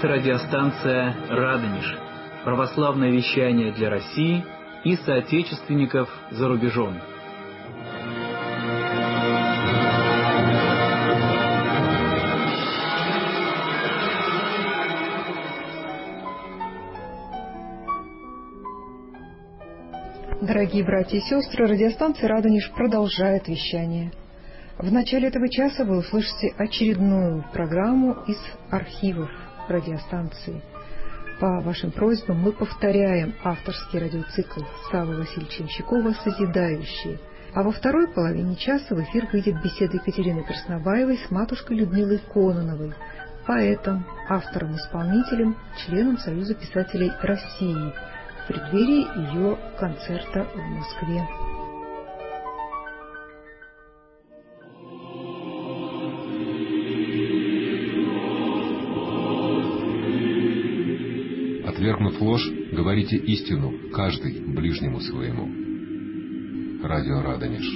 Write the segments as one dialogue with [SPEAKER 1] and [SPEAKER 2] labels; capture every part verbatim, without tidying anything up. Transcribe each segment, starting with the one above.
[SPEAKER 1] слушается радиостанция «Радонеж». Православное вещание для России и соотечественников за рубежом.
[SPEAKER 2] Дорогие братья и сестры, радиостанция «Радонеж» продолжает вещание. В начале этого часа вы услышите очередную программу из архивов радиостанции. По вашим просьбам мы повторяем авторский радиоцикл Саввы Васильевича Ямщикова «Созидающие». А во второй половине часа в эфир выйдет беседа Екатерины Краснобаевой с матушкой Людмилой Кононовой, поэтом, автором-исполнителем, членом Союза писателей России, в преддверии ее концерта в Москве.
[SPEAKER 3] Отвергнув ложь, говорите истину, каждый ближнему своему. Радио Радонеж.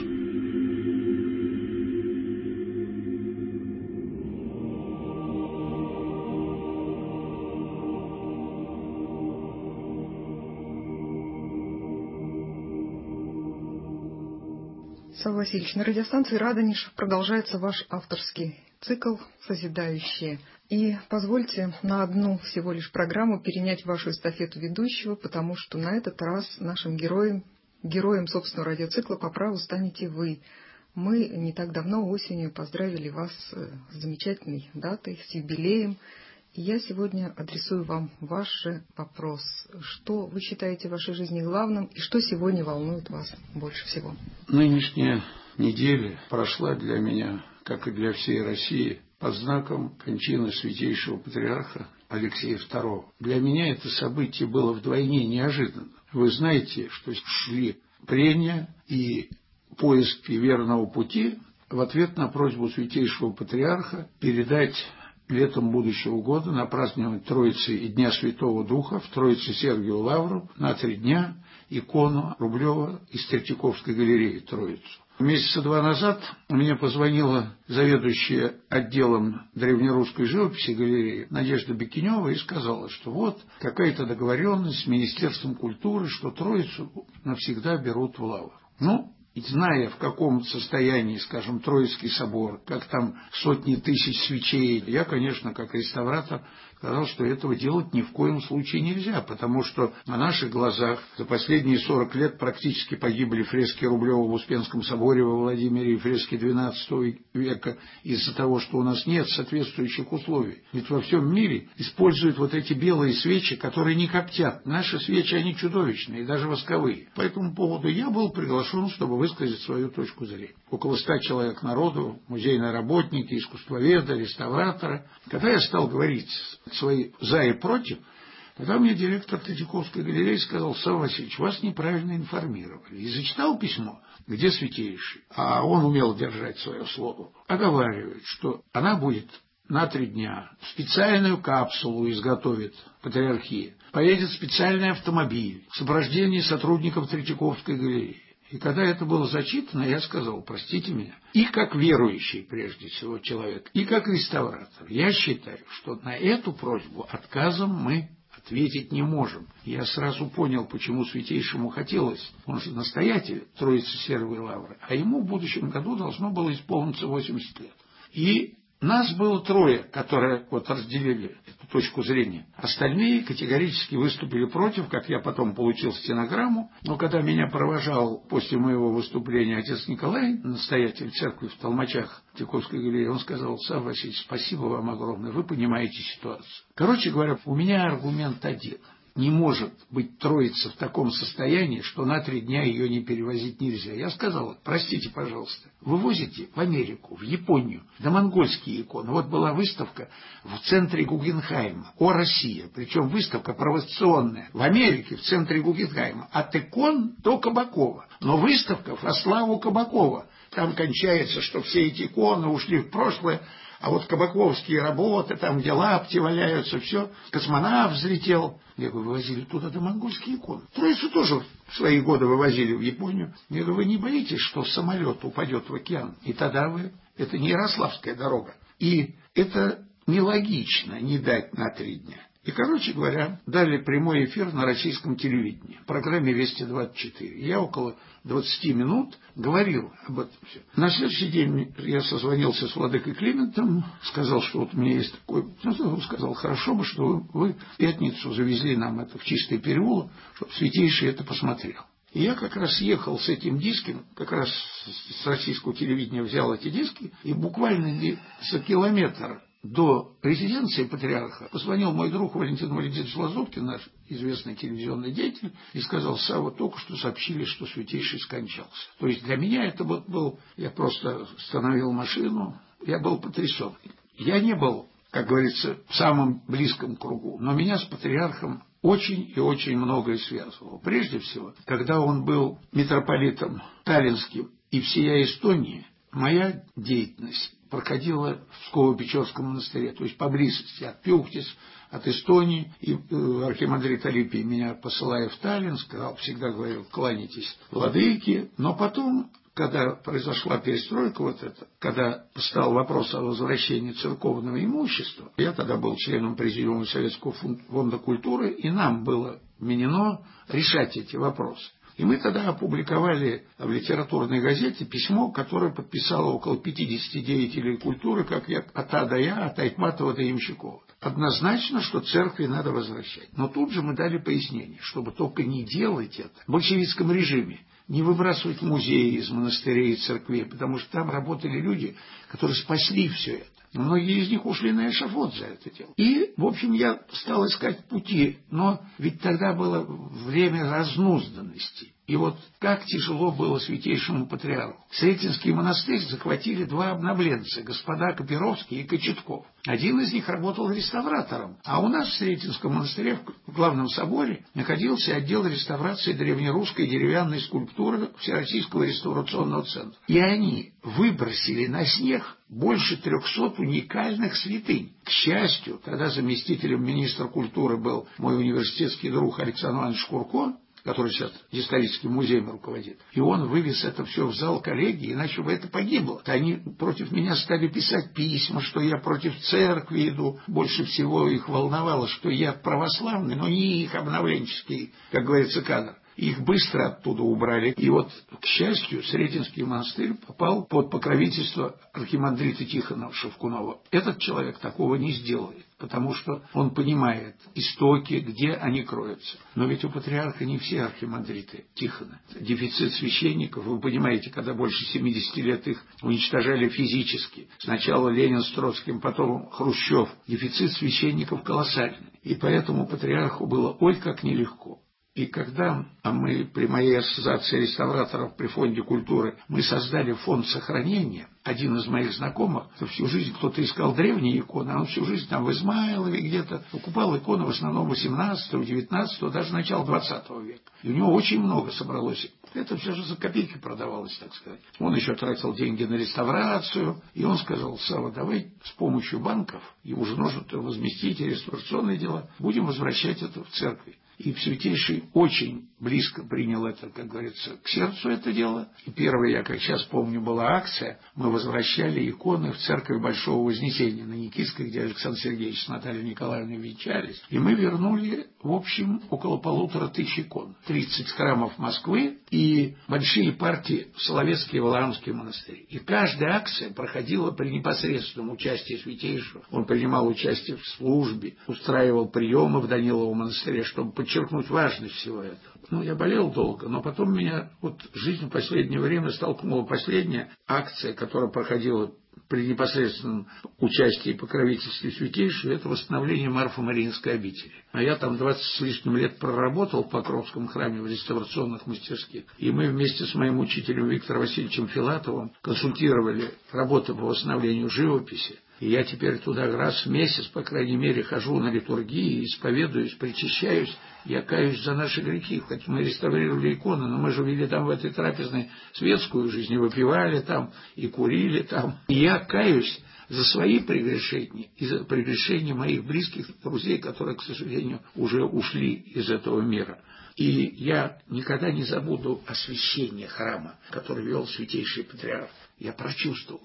[SPEAKER 2] Савва Васильевич, на радиостанции «Радонеж» продолжается ваш авторский цикл «Созидающие». И позвольте на одну всего лишь программу перенять вашу эстафету ведущего, потому что на этот раз нашим героем, героем собственного радиоцикла по праву станете вы. Мы не так давно осенью поздравили вас с замечательной датой, с юбилеем. И я сегодня адресую вам ваш же вопрос. Что вы считаете в вашей жизни главным и что сегодня волнует вас больше всего?
[SPEAKER 4] Нынешняя неделя прошла для меня, как и для всей России, под знаком кончины святейшего патриарха Алексея второго. Для меня это событие было вдвойне неожиданно. Вы знаете, что шли прения и поиски верного пути в ответ на просьбу святейшего патриарха передать летом будущего года на празднование Троицы и Дня Святого Духа в Троице Сергию Лавру на три дня икону Рублева из Третьяковской галереи Троицу. Месяца два назад мне позвонила заведующая отделом древнерусской живописи галереи Надежда Бекинева и сказала, что вот какая-то договоренность с Министерством культуры, что Троицу навсегда берут в Лавру. Ну, и зная, в каком состоянии, скажем, Троицкий собор, как там сотни тысяч свечей, я, конечно, как реставратор, сказал, что этого делать ни в коем случае нельзя, потому что на наших глазах за последние сорок лет практически погибли фрески Рублева в Успенском соборе во Владимире и фрески двенадцатого века из-за того, что у нас нет соответствующих условий. Ведь во всем мире используют вот эти белые свечи, которые не коптят. Наши свечи, они чудовищные, даже восковые. По этому поводу я был приглашен, чтобы высказать свою точку зрения. Около ста человек народу, музейные работники, искусствоведы, реставраторы. Когда я стал говорить свои «за» и «против», тогда мне директор Третьяковской галереи сказал: Савва Васильевич, вас неправильно информировали. И зачитал письмо, где святейший, а он умел держать свое слово, оговаривает, что она будет на три дня специальную капсулу изготовит патриархия, поедет специальный автомобиль в сопровождении сотрудников Третьяковской галереи. И когда это было зачитано, я сказал: простите меня, и как верующий, прежде всего, человек, и как реставратор, я считаю, что на эту просьбу отказом мы ответить не можем. Я сразу понял, почему святейшему хотелось. Он же настоятель Троицы Сергиевой Лавры, а ему в будущем году должно было исполниться восемьдесят лет. И нас было трое, которые вот разделили эту точку зрения. Остальные категорически выступили против, как я потом получил стенограмму. Но когда меня провожал после моего выступления отец Николай, настоятель церкви в Толмачах Третьяковской галереи, он сказал: Савва Васильевич, спасибо вам огромное, вы понимаете ситуацию. Короче говоря, у меня аргумент один. Не может быть Троица в таком состоянии, что на три дня ее не перевозить нельзя. Я сказал: простите, пожалуйста, вывозите в Америку, в Японию, да монгольские иконы. Вот была выставка в центре Гугенхайма «О Россия», причем выставка провокационная в Америке, в центре Гугенхайма, от икон до Кабакова. Но выставка во славу Кабакова. Там кончается, что все эти иконы ушли в прошлое. А вот кабаковские работы, там, где лапти валяются, все, космонавт взлетел. Я говорю: вывозили туда до монгольские иконы. Троицу тоже в свои годы вывозили в Японию. Я говорю: вы не боитесь, что самолет упадет в океан? И тогда вы... Это не Ярославская дорога. И это нелогично не дать на три дня. И, короче говоря, дали прямой эфир на российском телевидении, в программе «Вести двадцать четыре». Я около двадцати минут говорил об этом все. На следующий день я созвонился с владыкой Климентом, сказал, что вот у меня есть такой... Он сказал, хорошо бы, что вы, вы в пятницу завезли нам это в Чистый переулок, чтобы Святейший это посмотрел. И я как раз ехал с этим диском, как раз с российского телевидения взял эти диски, и буквально за километр до резиденции патриарха позвонил мой друг Валентин Валентинович Лазуткин, наш известный телевизионный деятель, и сказал: Савва, только что сообщили, что Святейший скончался. То есть для меня это вот был, я просто остановил машину, я был потрясен. Я не был, как говорится, в самом близком кругу, но меня с патриархом очень и очень многое связывало. Прежде всего, когда он был митрополитом Таллинским и всея Эстонии, моя деятельность проходила в Псково-Печорском монастыре, то есть поблизости от Пюхтис, от Эстонии. И э, архимандрит Алипий меня, посылая в Таллин, сказал, всегда говорил: кланяйтесь владыке. Но потом, когда произошла перестройка вот эта, когда стал вопрос о возвращении церковного имущества, я тогда был членом Президиума Советского фонда культуры, и нам было вменено решать эти вопросы. И мы тогда опубликовали в литературной газете письмо, которое подписало около пятидесяти деятелей культуры, как я, от А до Я, от Айтматова до Ямщикова. Однозначно, что церкви надо возвращать. Но тут же мы дали пояснение, чтобы только не делать это в большевистском режиме, не выбрасывать музеи из монастырей и церквей, потому что там работали люди, которые спасли все это. Многие из них ушли на эшафот за это дело. И, в общем, я стал искать пути, но ведь тогда было время разнузданности. И вот как тяжело было святейшему патриарху. Сретенский монастырь захватили два обновленца, господа Копировский и Кочетков. Один из них работал реставратором, а у нас в Сретенском монастыре в главном соборе находился отдел реставрации древнерусской деревянной скульптуры Всероссийского реставрационного центра. И они выбросили на снег больше трехсот уникальных святынь. К счастью, тогда заместителем министра культуры был мой университетский друг Александр Иванович Шкурко, который сейчас историческим музеем руководит. И он вывез это все в зал коллегии, иначе бы это погибло. Они против меня стали писать письма, что я против церкви иду. Больше всего их волновало, что я православный, но не их обновленческий, как говорится, кадр. Их быстро оттуда убрали. И вот, к счастью, Сретенский монастырь попал под покровительство архимандрита Тихона Шевкунова. Этот человек такого не сделает, потому что он понимает истоки, где они кроются. Но ведь у патриарха не все архимандриты Тихона. Дефицит священников, вы понимаете, когда больше семидесяти лет их уничтожали физически. Сначала Ленин с Троцким, потом Хрущев. Дефицит священников колоссальный. И поэтому патриарху было ой как нелегко. И когда а мы при моей ассоциации реставраторов при Фонде культуры мы создали фонд сохранения, один из моих знакомых, то всю жизнь кто-то искал древние иконы, а он всю жизнь там в Измайлове где-то покупал иконы в основном восемнадцатого, девятнадцатого, даже начала двадцатого века. И у него очень много собралось. Это все же за копейки продавалось, так сказать. Он еще тратил деньги на реставрацию, и он сказал: Савва, давай с помощью банков, ему же нужно возместить реставрационные дела, будем возвращать это в церкви. И Святейший очень близко принял это, как говорится, к сердцу это дело. И первая, я как сейчас помню, была акция. Мы возвращали иконы в церковь Большого Вознесения на Никитской, где Александр Сергеевич с Натальей Николаевной венчались. И мы вернули, в общем, около полутора тысяч икон. тридцать храмов Москвы и большие партии в Соловецкие и Валаамские монастыри. И каждая акция проходила при непосредственном участии Святейшего. Он принимал участие в службе, устраивал приемы в Даниловом монастыре, чтобы подчеркнуть важность всего этого. Ну, я болел долго, но потом меня вот жизнь в последнее время столкнула. Последняя акция, которая проходила при непосредственном участии и покровительстве Святейшего, это восстановление Марфо-Мариинской обители. А я там двадцать с лишним лет проработал в Покровском храме в реставрационных мастерских. И мы вместе с моим учителем Виктором Васильевичем Филатовым консультировали работы по восстановлению живописи. И я теперь туда раз в месяц, по крайней мере, хожу на литургии, исповедуюсь, причащаюсь, я каюсь за наши грехи. Хоть мы реставрировали иконы, но мы же вели там в этой трапезной светскую жизнь, и выпивали там, и курили там. И я каюсь за свои прегрешения и за прегрешения моих близких друзей, которые, к сожалению, уже ушли из этого мира. И я никогда не забуду освящение храма, который вел Святейший Патриарх. Я прочувствовал, вот,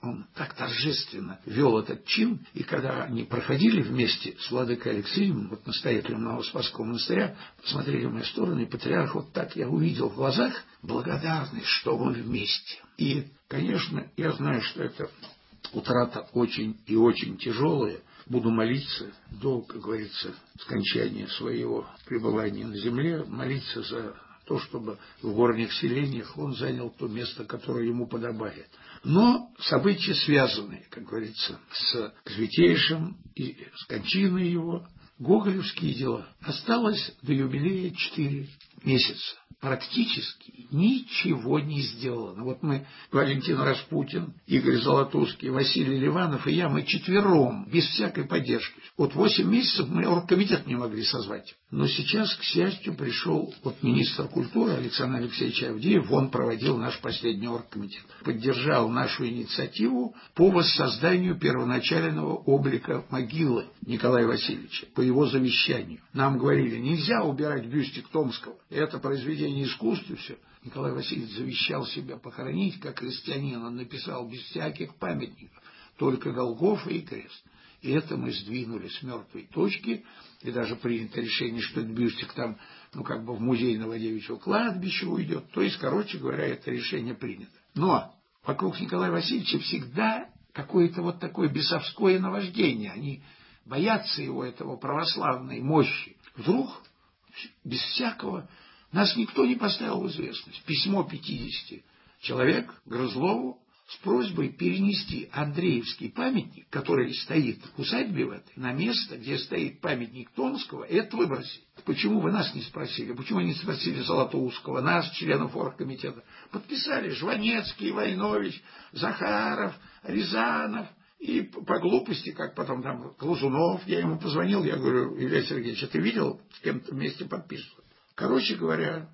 [SPEAKER 4] он так торжественно вел этот чин, и когда они проходили вместе с владыкой Алексеем, вот настоятелем Новоспасского монастыря, посмотрели в мою сторону, и патриарх вот так я увидел в глазах благодарность, что мы вместе. И, конечно, я знаю, что это утрата очень и очень тяжелая. Буду молиться до, как говорится, скончания своего пребывания на земле, молиться за то, чтобы в горних селениях он занял то место, которое ему подобает. Но события связанные, как говорится, с святейшим и с кончиной его, гоголевские дела. Осталось до юбилея четыре месяца. Практически ничего не сделано. Вот мы, Валентин Распутин, Игорь Золотузский, Василий Ливанов и я, мы четвером, без всякой поддержки. Вот восемь месяцев мы оргкомитет не могли созвать. Но сейчас, к счастью, пришел вот министр культуры Александр Алексеевич Авдеев, он проводил наш последний оргкомитет. Поддержал нашу инициативу по воссозданию первоначального облика могилы Николая Васильевича, по его завещанию. Нам говорили, нельзя убирать бюстик Томского, это произведение искусства, все. Николай Васильевич завещал себя похоронить, как христианин, он написал без всяких памятников, только Голгофа и крест. И это мы сдвинули с мертвой точки, и даже принято решение, что этот бюстик там, ну, как бы в музей Новодевичьего кладбища уйдет. То есть, короче говоря, это решение принято. Но вокруг Николая Васильевича всегда какое-то вот такое бесовское наваждение. Они боятся его, этого православной мощи. Вдруг, без всякого, нас никто не поставил в известность. Письмо пятидесяти человек Грызлову с просьбой перенести Андреевский памятник, который стоит в усадьбе в этой, на место, где стоит памятник Томского, и это выбросить. Почему вы нас не спросили? Почему не спросили Золотоустского, нас, членов оргкомитета? Подписали Жванецкий, Войнович, Захаров, Рязанов. И по глупости, как потом там Глазунов, я ему позвонил, я говорю, Илья Сергеевич, а ты видел, с кем-то вместе подписывают? Короче говоря,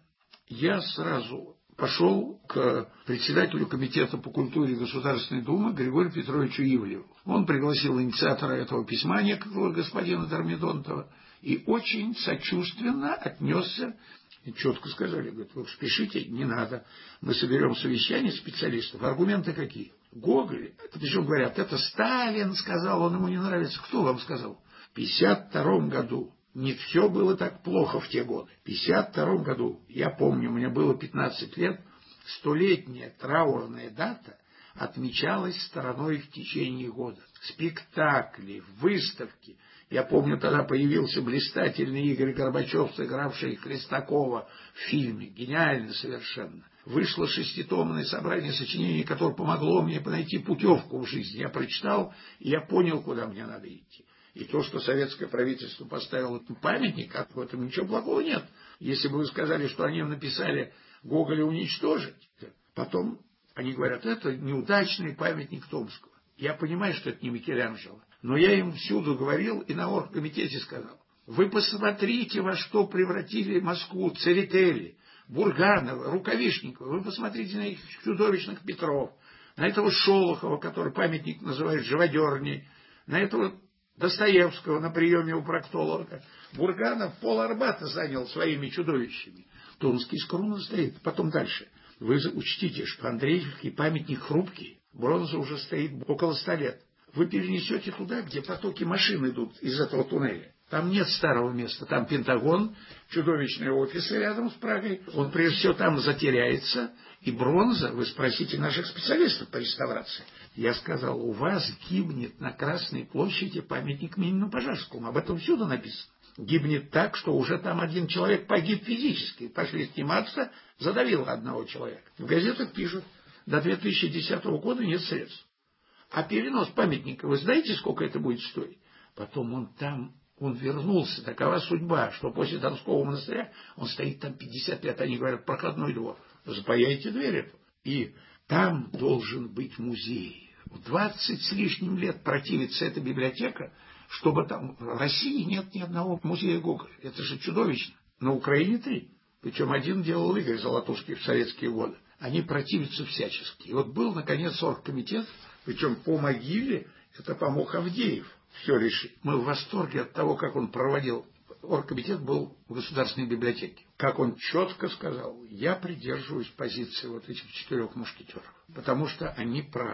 [SPEAKER 4] я сразу пошел к председателю комитета по культуре Государственной Думы Григорию Петровичу Ивлеву. Он пригласил инициатора этого письма, некоторого господина Дормидонтова, и очень сочувственно отнесся, и четко сказали, говорит, вы уж пишите, не надо, мы соберем совещание специалистов. Аргументы какие? Гоголь, это причем говорят, это Сталин сказал, он ему не нравится. Кто вам сказал? В пятьдесят втором году. Не все было так плохо в те годы. В пятьдесят втором году, я помню, мне было пятнадцать лет, столетняя траурная дата отмечалась стороной в течение года. Спектакли, выставки. Я помню, тогда появился блистательный Игорь Горбачев, сыгравший Хлестакова в фильме. Гениально совершенно. Вышло шеститомное собрание сочинений, которое помогло мне найти путевку в жизнь. Я прочитал, и я понял, куда мне надо идти. И то, что советское правительство поставило этот памятник, в этом ничего плохого нет. Если бы вы сказали, что они написали Гоголя уничтожить, потом они говорят, это неудачный памятник Томского. Я понимаю, что это не Микеланджело, но я им всюду говорил и на оргкомитете сказал, вы посмотрите, во что превратили Москву Церетели, Бурганова, Рукавишникова, вы посмотрите на их чудовищных Петров, на этого Шолохова, который памятник называют живодерней, на этого Достоевского на приеме у проктолога. Бурганов пол Арбата занял своими чудовищами. Томский скромно стоит. Потом дальше. Вы учтите, что Андреевский памятник хрупкий. Бронза уже стоит около ста лет. Вы перенесете туда, где потоки машин идут из этого туннеля. Там нет старого места. Там Пентагон, чудовищные офисы рядом с Прагой. Он прежде всего там затеряется. И бронза, вы спросите наших специалистов по реставрации. Я сказал, у вас гибнет на Красной площади памятник Минину Пожарскому. Об этом всюду написано. Гибнет так, что уже там один человек погиб физически. Пошли сниматься, задавило одного человека. В газетах пишут, до две тысячи десятого года нет средств. А перенос памятника, вы знаете, сколько это будет стоить? Потом он там, он вернулся. Такова судьба, что после Донского монастыря он стоит там пятьдесят лет. Они говорят, проходной двор. Запаяйте дверь эту. И там должен быть музей. В двадцать с лишним лет противится эта библиотека, чтобы там в России нет ни одного музея Гоголя. Это же чудовищно. На Украине три. Причем один делал Игорь Золотузский в советские годы. Они противятся всячески. И вот был, наконец, оргкомитет, причем по могиле это помог Авдеев все решить. Мы в восторге от того, как он проводил. Оргкомитет был в Государственной библиотеке. Как он четко сказал, я придерживаюсь позиции вот этих четырех мушкетеров, потому что они правы.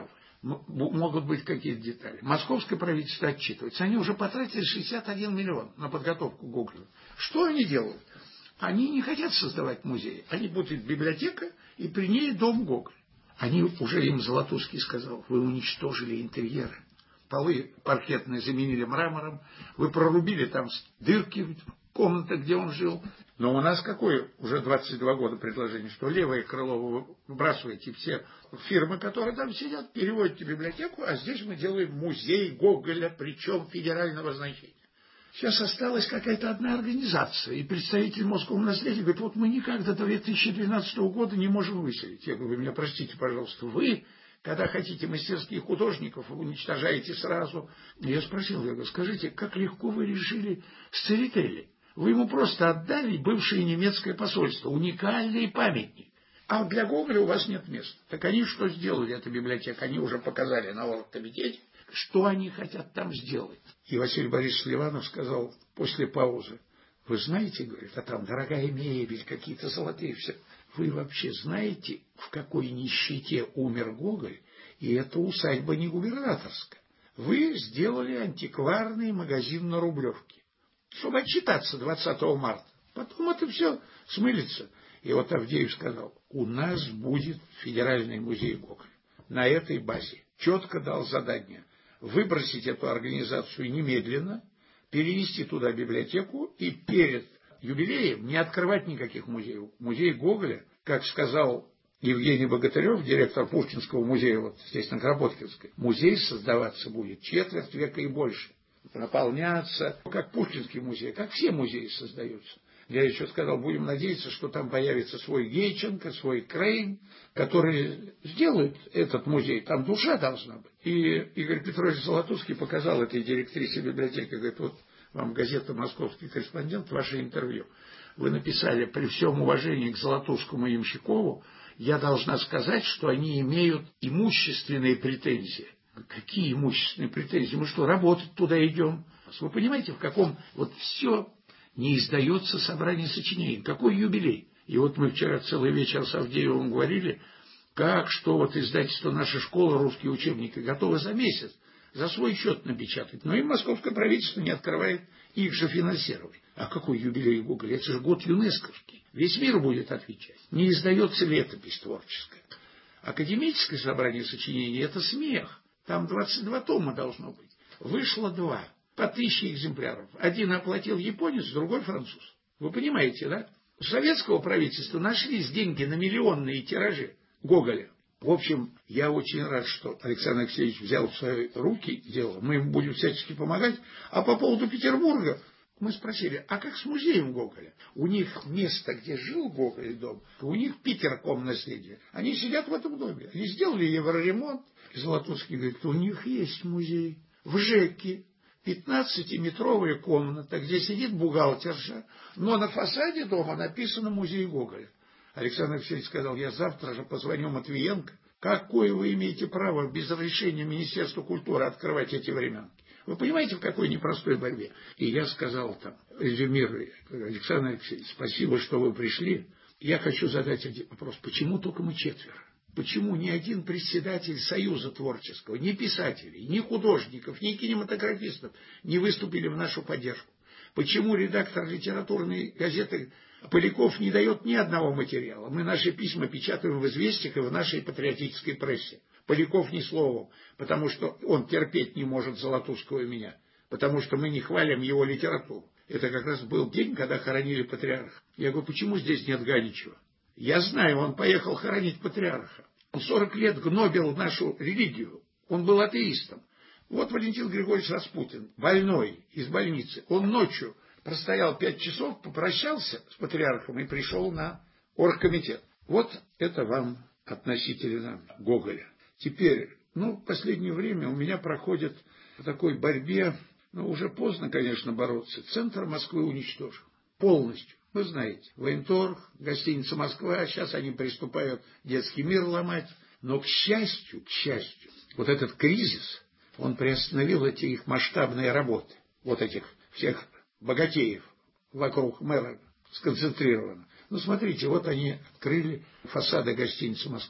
[SPEAKER 4] могут быть какие-то детали. Московское правительство отчитывается. Они уже потратили шестьдесят один миллион на подготовку Гоголя. Что они делают? Они не хотят создавать музей. Они будут библиотека, и при ней дом Гоголя. Они уже им Золотузский сказал: вы уничтожили интерьеры. Полы паркетные заменили мрамором. Вы прорубили там дырки в комнатах, где он жил. Но у нас какое уже двадцать два года предложение, что левое крыло вы выбрасываете все фирмы, которые там сидят, переводите в библиотеку, а здесь мы делаем музей Гоголя, причем федерального значения. Сейчас осталась какая-то одна организация, и представитель Московского наследия говорит: вот мы никак до две тысячи двенадцатого года не можем выселить. Я говорю: вы меня простите, пожалуйста, вы, когда хотите мастерских художников, вы уничтожаете сразу. Я спросил, я говорю: скажите, как легко вы решили с Церетели? Вы ему просто отдали бывшее немецкое посольство, уникальный памятник. А для Гоголя у вас нет места. Так они что сделали, эта библиотека? Они уже показали на оргкомитете, что они хотят там сделать. И Василий Борисович Ливанов сказал после паузы: вы знаете, говорит, а там дорогая мебель, какие-то золотые все. Вы вообще знаете, в какой нищете умер Гоголь? И это усадьба не губернаторская. Вы сделали антикварный магазин на Рублевке, чтобы отчитаться двадцатого марта. Потом это все смылится. И вот Авдеев сказал: у нас будет федеральный музей Гоголя. На этой базе четко дал задание выбросить эту организацию немедленно, перенести туда библиотеку и перед юбилеем не открывать никаких музеев. Музей Гоголя, как сказал Евгений Богатырев, директор Пушкинского музея вот здесь на Кропоткинской, музей создаваться будет четверть века и больше. Наполняться, как Пушкинский музей, как все музеи создаются. Я еще сказал, будем надеяться, что там появится свой Гейченко, свой Крейн, которые сделают этот музей. Там душа должна быть. И Игорь Петрович Золотузский показал этой директрисе библиотеки, говорит: вот вам газета «Московский корреспондент», ваше интервью. Вы написали: при всем уважении к Золотузскому и Ямщикову, я должна сказать, что они имеют имущественные претензии. Какие имущественные претензии? Мы что, работать туда идем? Вы понимаете, в каком вот все не издается собрание сочинений? Какой юбилей? И вот мы вчера целый вечер с Авдеевым говорили, как, что вот издательство «Наша школа», русские учебники готовы за месяц, за свой счет напечатать. Но и московское правительство не открывает их же финансировать. А какой юбилей Гоголя? Это же год юнесковский. Весь мир будет отвечать. Не издается летопись творческая. Академическое собрание сочинений – это смех. Там двадцать два тома должно быть. Вышло два. По тысяче экземпляров. Один оплатил японец, другой француз. Вы понимаете, да? У советского правительства нашлись деньги на миллионные тиражи Гоголя. В общем, я очень рад, что Александр Алексеевич взял в свои руки дело. Мы ему будем всячески помогать. А по поводу Петербурга мы спросили: а как с музеем Гоголя? У них место, где жил Гоголь, дом, у них Питерком наследие. Они сидят в этом доме. Они сделали евроремонт. Золотузский говорит: у них есть музей в ЖЭКе. пятнадцатиметровая комната, где сидит бухгалтерша, но на фасаде дома написано «Музей Гоголя». Александр Алексеевич сказал: я завтра же позвоню Матвиенко. Какое вы имеете право без разрешения Министерства культуры открывать эти временки? Вы понимаете, в какой непростой борьбе? И я сказал там, резюмируя: Александр Алексеевич, спасибо, что вы пришли. Я хочу задать один вопрос. Почему только мы четверо? Почему ни один председатель Союза творческого, ни писателей, ни художников, ни кинематографистов не выступили в нашу поддержку? Почему редактор литературной газеты Поляков не дает ни одного материала? Мы наши письма печатаем в «Известиях» и в нашей патриотической прессе. Поляков ни словом, потому что он терпеть не может Золотузского и меня, потому что мы не хвалим его литературу. Это как раз был день, когда хоронили патриарха. Я говорю: почему здесь нет Ганичева? Я знаю, он поехал хоронить патриарха. Он сорок лет гнобил нашу религию. Он был атеистом. Вот Валентин Григорьевич Распутин, больной, из больницы. Он ночью простоял пять часов, попрощался с патриархом и пришел на оргкомитет. Вот это вам относительно Гоголя. Теперь, ну, в последнее время у меня проходит в такой борьбе, ну, уже поздно, конечно, бороться. Центр Москвы уничтожен. Полностью. Вы знаете, военторг, гостиница «Москва», сейчас они приступают детский мир ломать. Но, к счастью, к счастью, вот этот кризис, он приостановил эти их масштабные работы. Вот этих всех богатеев вокруг мэра сконцентрировано. Ну, смотрите, вот они открыли фасады гостиницы «Москва».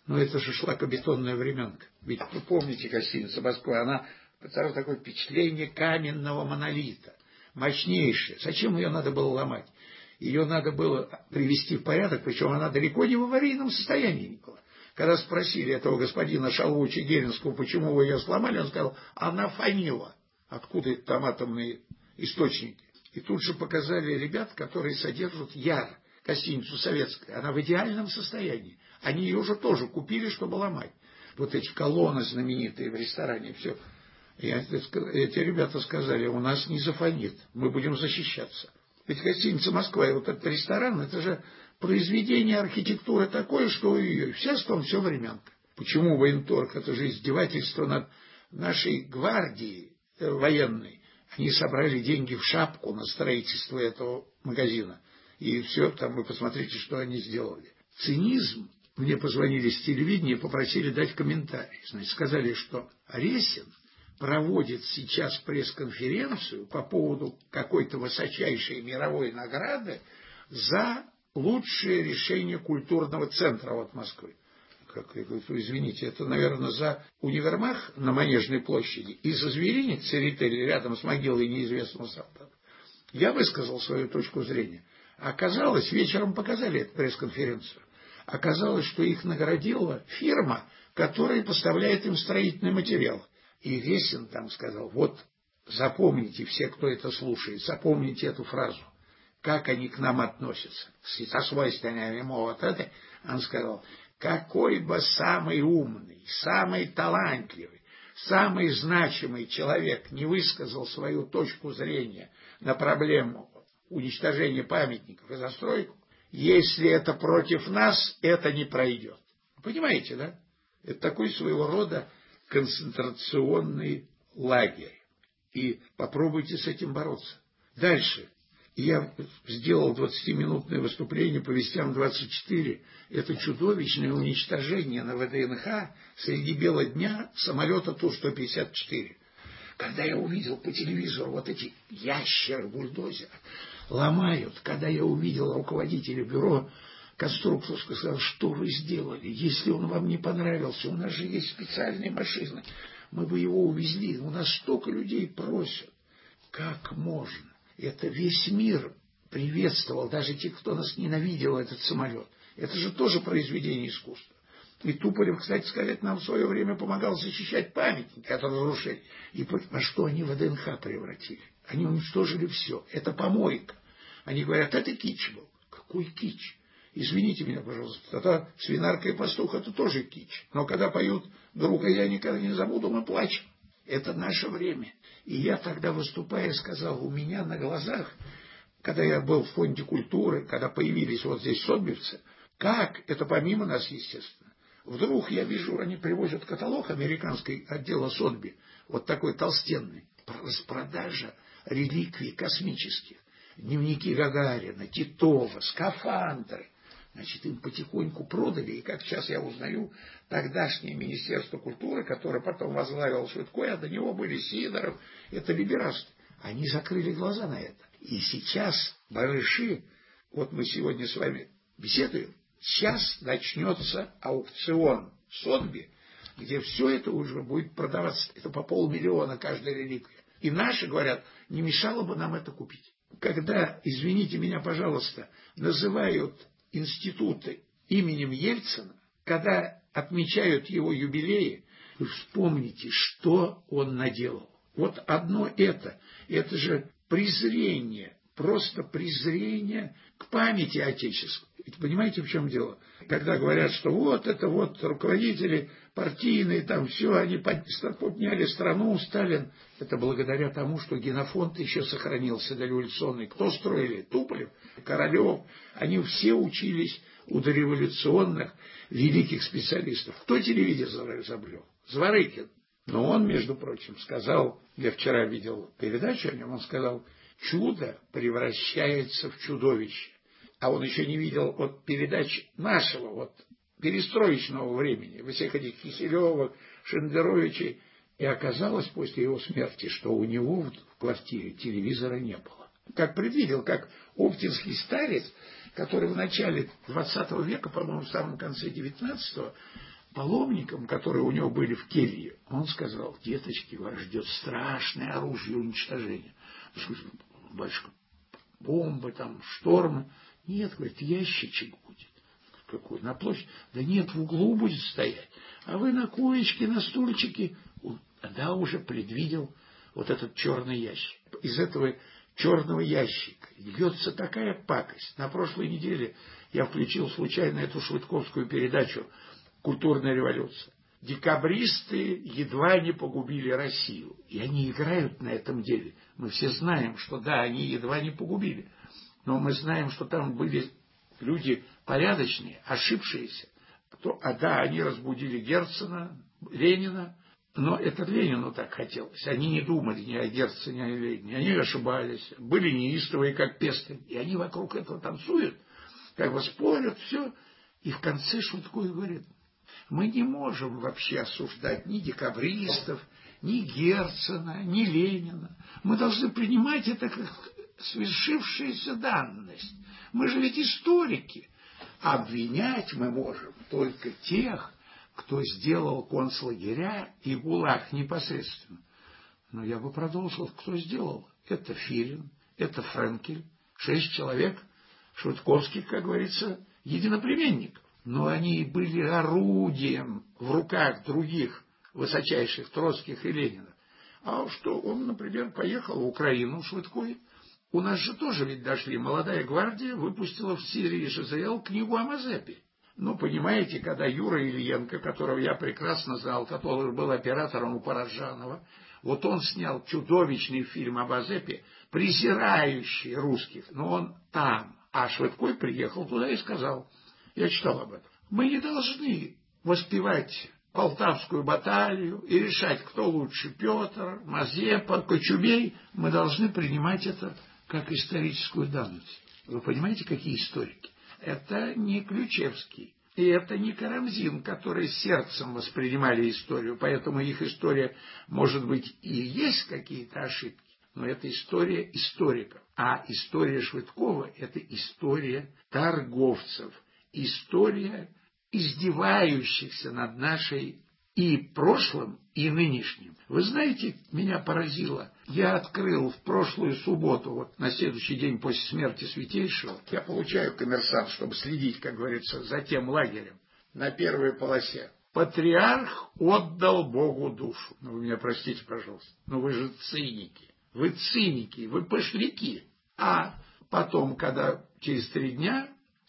[SPEAKER 4] Но это же шлакобетонная временка. Ведь вы помните гостиницу Москва, она представляла такое впечатление каменного монолита, мощнейшее. Зачем ее надо было ломать? Ее надо было привести в порядок, причем она далеко не в аварийном состоянии была. Когда спросили этого господина Шалву Чигиринского, почему вы ее сломали, он сказал, она фонила. Откуда там атомные источники? И тут же показали ребят, которые содержат Яр, гостиницу советскую. Она в идеальном состоянии. Они ее уже тоже купили, чтобы ломать. Вот эти колонны знаменитые в ресторане, все. И эти ребята сказали, у нас не зафонит, мы будем защищаться. Ведь гостиница Москва и вот этот ресторан, это же произведение архитектуры такое, что и вся стон все временка. Почему военторг? Это же издевательство над нашей гвардией военной. Они собрали деньги в шапку на строительство этого магазина. И все, там вы посмотрите, что они сделали. Цинизм. Мне позвонили с телевидения и попросили дать комментарий. Значит, сказали, что Ресин проводит сейчас пресс-конференцию по поводу какой-то высочайшей мировой награды за лучшее решение культурного центра от Москвы. Как, я говорю, извините, это, наверное, за универмаг на Манежной площади и за зверинец Церетели рядом с могилой неизвестного солдата. Я высказал свою точку зрения. Оказалось, вечером показали эту пресс-конференцию. Оказалось, что их наградила фирма, которая поставляет им строительный материал. И Ресин там сказал, вот запомните все, кто это слушает, запомните эту фразу. Как они к нам относятся. Со свойственными вот это, он сказал, какой бы самый умный, самый талантливый, самый значимый человек не высказал свою точку зрения на проблему уничтожения памятников и застройку, если это против нас, это не пройдет. Понимаете, да? Это такой своего рода концентрационный лагерь. И попробуйте с этим бороться. Дальше. Я сделал двадцатиминутное выступление по Вестям двадцать четыре. Это чудовищное уничтожение на ВДНХ среди бела дня самолета Ту сто пятьдесят четыре. Когда я увидел по телевизору вот эти ящеры-бульдозеры ломают, когда я увидел руководителя бюро конструкторского, сказал, что вы сделали, если он вам не понравился, у нас же есть специальные машины, мы бы его увезли, у нас столько людей просят. Как можно? Это весь мир приветствовал, даже те, кто нас ненавидел, этот самолет. Это же тоже произведение искусства. И Туполев, кстати сказать, нам в свое время помогал защищать памятники, которые разрушили. И во что они ВДНХ превратили? Они уничтожили все. Это помойка. Они говорят, это кич был. Какой кич? Извините меня, пожалуйста, тогда «Свинарка и пастух» это тоже кич. Но когда поют «Друга я никогда не забуду», мы плачем. Это наше время. И я тогда, выступая, сказал, у меня на глазах, когда я был в Фонде культуры, когда появились вот здесь сотбивцы, как, это помимо нас, естественно, вдруг я вижу, они привозят каталог американской отдела Сотби, вот такой толстенный, распродажа реликвий космических, дневники Гагарина, Титова, скафандры. Значит, им потихоньку продали, и как сейчас я узнаю, тогдашнее Министерство культуры, которое потом возглавил Швидко, а до него были Сидоров, это либерасты, они закрыли глаза на это. И сейчас барыши, вот мы сегодня с вами беседуем, сейчас начнется аукцион Сотби, где все это уже будет продаваться, это по полмиллиона каждая реликвия. И наши говорят, не мешало бы нам это купить. Когда, извините меня, пожалуйста, называют институты именем Ельцина, когда отмечают его юбилеи, вы вспомните, что он наделал. Вот одно это, это же презрение, просто презрение к памяти отечества. Ведь понимаете, в чем дело? Когда говорят, что вот это вот руководители партийные, там все, они подняли страну, Сталин, это благодаря тому, что генофонд еще сохранился дореволюционный. Кто строили? Туполев, Королев. Они все учились у дореволюционных великих специалистов. Кто телевизор изобрел? Зворыкин. Но он, между прочим, сказал, я вчера видел передачу о нем, он сказал, чудо превращается в чудовище. А он еще не видел вот передач нашего вот перестроечного времени, всех этих Киселевых, Шендеровичей. И оказалось после его смерти, что у него в квартире телевизора не было. Как предвидел, как оптинский старец, который в начале двадцатого века, по-моему, в самом конце девятнадцатого, паломникам, которые у него были в келье, он сказал: деточки, вас ждет страшное оружие уничтожения. Батюшка, бомбы, там, штормы. Нет, говорит, ящичек будет. Какой? На площадь? Да нет, в углу будет стоять. А вы на коечке, на стульчике. Да, уже предвидел вот этот черный ящик. Из этого черного ящика льется такая пакость. На прошлой неделе я включил случайно эту швыдковскую передачу «Культурная революция». Декабристы едва не погубили Россию. И они играют на этом деле. Мы все знаем, что да, они едва не погубили. Но мы знаем, что там были люди порядочные, ошибшиеся. А да, они разбудили Герцена, Ленина. Но это Ленину так хотелось. Они не думали ни о Герцене, ни о Ленине. Они ошибались. Были неистовые, как Пестель. И они вокруг этого танцуют, как бы спорят, все. И в конце Швыдкой говорит: мы не можем вообще осуждать ни декабристов, ни Герцена, ни Ленина. Мы должны принимать это как свершившаяся данность. Мы же ведь историки. Обвинять мы можем только тех, кто сделал концлагеря и ГУЛАГ непосредственно. Но я бы продолжил, кто сделал. Это Филин, это Френкель, шесть человек швыдковских, как говорится, единоплеменников. Но они были орудием в руках других высочайших Троцких и Ленина. А что он, например, поехал в Украину, Швыдкой. У нас же тоже ведь дошли. Молодая гвардия выпустила в Сирии и ЖЗЛ книгу о Мазепе. Ну, понимаете, когда Юра Ильенко, которого я прекрасно знал, который был оператором у Параджанова, вот он снял чудовищный фильм о Мазепе, презирающий русских, но он там. А Швыдкой приехал туда и сказал, я читал об этом, мы не должны воспевать Полтавскую баталию и решать, кто лучше, Петр, Мазепа, Кочубей. Мы должны принимать это как историческую данность. Вы понимаете, какие историки? Это не Ключевский, и это не Карамзин, которые сердцем воспринимали историю, поэтому их история, может быть, и есть какие-то ошибки, но это история историков. А история Швыдкова – это история торговцев, история издевающихся над нашей и прошлым, и нынешним. Вы знаете, меня поразило, я открыл в прошлую субботу, вот на следующий день после смерти Святейшего, я получаю «Коммерсант», чтобы следить, как говорится, за тем лагерем, на первой полосе. Патриарх отдал Богу душу. Ну, вы меня простите, пожалуйста, но вы же циники, вы циники, вы пошляки. А потом, когда через три дня,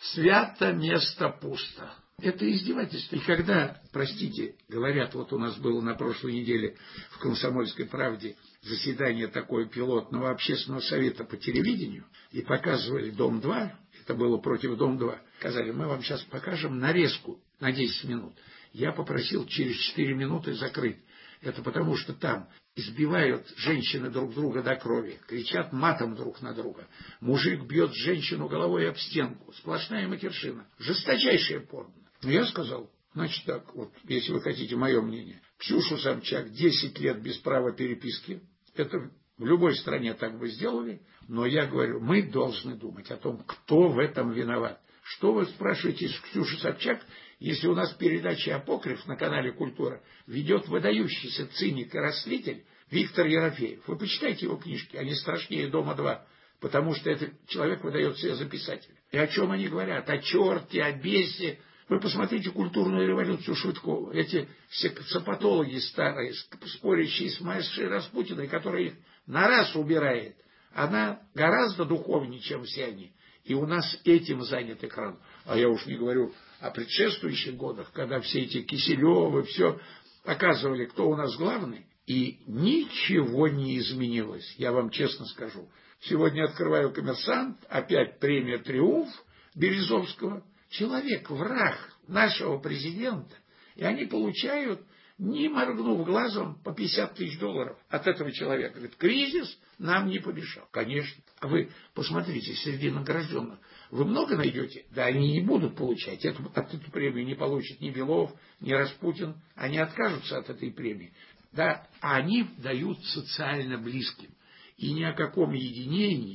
[SPEAKER 4] свято место пусто. Это издевательство. И когда, простите, говорят, вот у нас было на прошлой неделе в «Комсомольской правде» заседание такое пилотного общественного совета по телевидению, и показывали «Дом-два», это было против «Дом-два», сказали, мы вам сейчас покажем нарезку на десять минут. Я попросил через четыре минуты закрыть. Это потому, что там избивают женщины друг друга до крови, кричат матом друг на друга. Мужик бьет женщину головой об стенку. Сплошная матершина. Жесточайшее порно. Но я сказал, значит так, вот, если вы хотите мое мнение, Ксюшу Собчак десять лет без права переписки. Это в любой стране так бы сделали. Но я говорю, мы должны думать о том, кто в этом виноват. Что вы спрашиваете с Ксюши Собчак, если у нас передача «Апокриф» на канале «Культура» ведет выдающийся циник и растлитель Виктор Ерофеев. Вы почитайте его книжки, они страшнее «Дома-два», потому что этот человек выдает себя за писателя. И о чем они говорят? О черте, о бесе. Вы посмотрите «Культурную революцию» Швыдкова. Эти сапатологи старые, спорящие с маэстро Распутиной, которая их на раз убирает, она гораздо духовнее, чем все они. И у нас этим занят экран. А я уж не говорю о предшествующих годах, когда все эти Киселевы, все показывали, кто у нас главный. И ничего не изменилось, я вам честно скажу. Сегодня открываю «Коммерсант», опять премия «Триумф» Березовского. Человек, враг нашего президента. И они получают, не моргнув глазом, по пятьдесят тысяч долларов от этого человека. Говорит, кризис нам не помешал. Конечно. А вы посмотрите, среди награжденных вы много найдете? Да, они не будут получать. Эту, от эту премию не получит ни Белов, ни Распутин. Они откажутся от этой премии. Да, а они дают социально близким. И ни о каком единении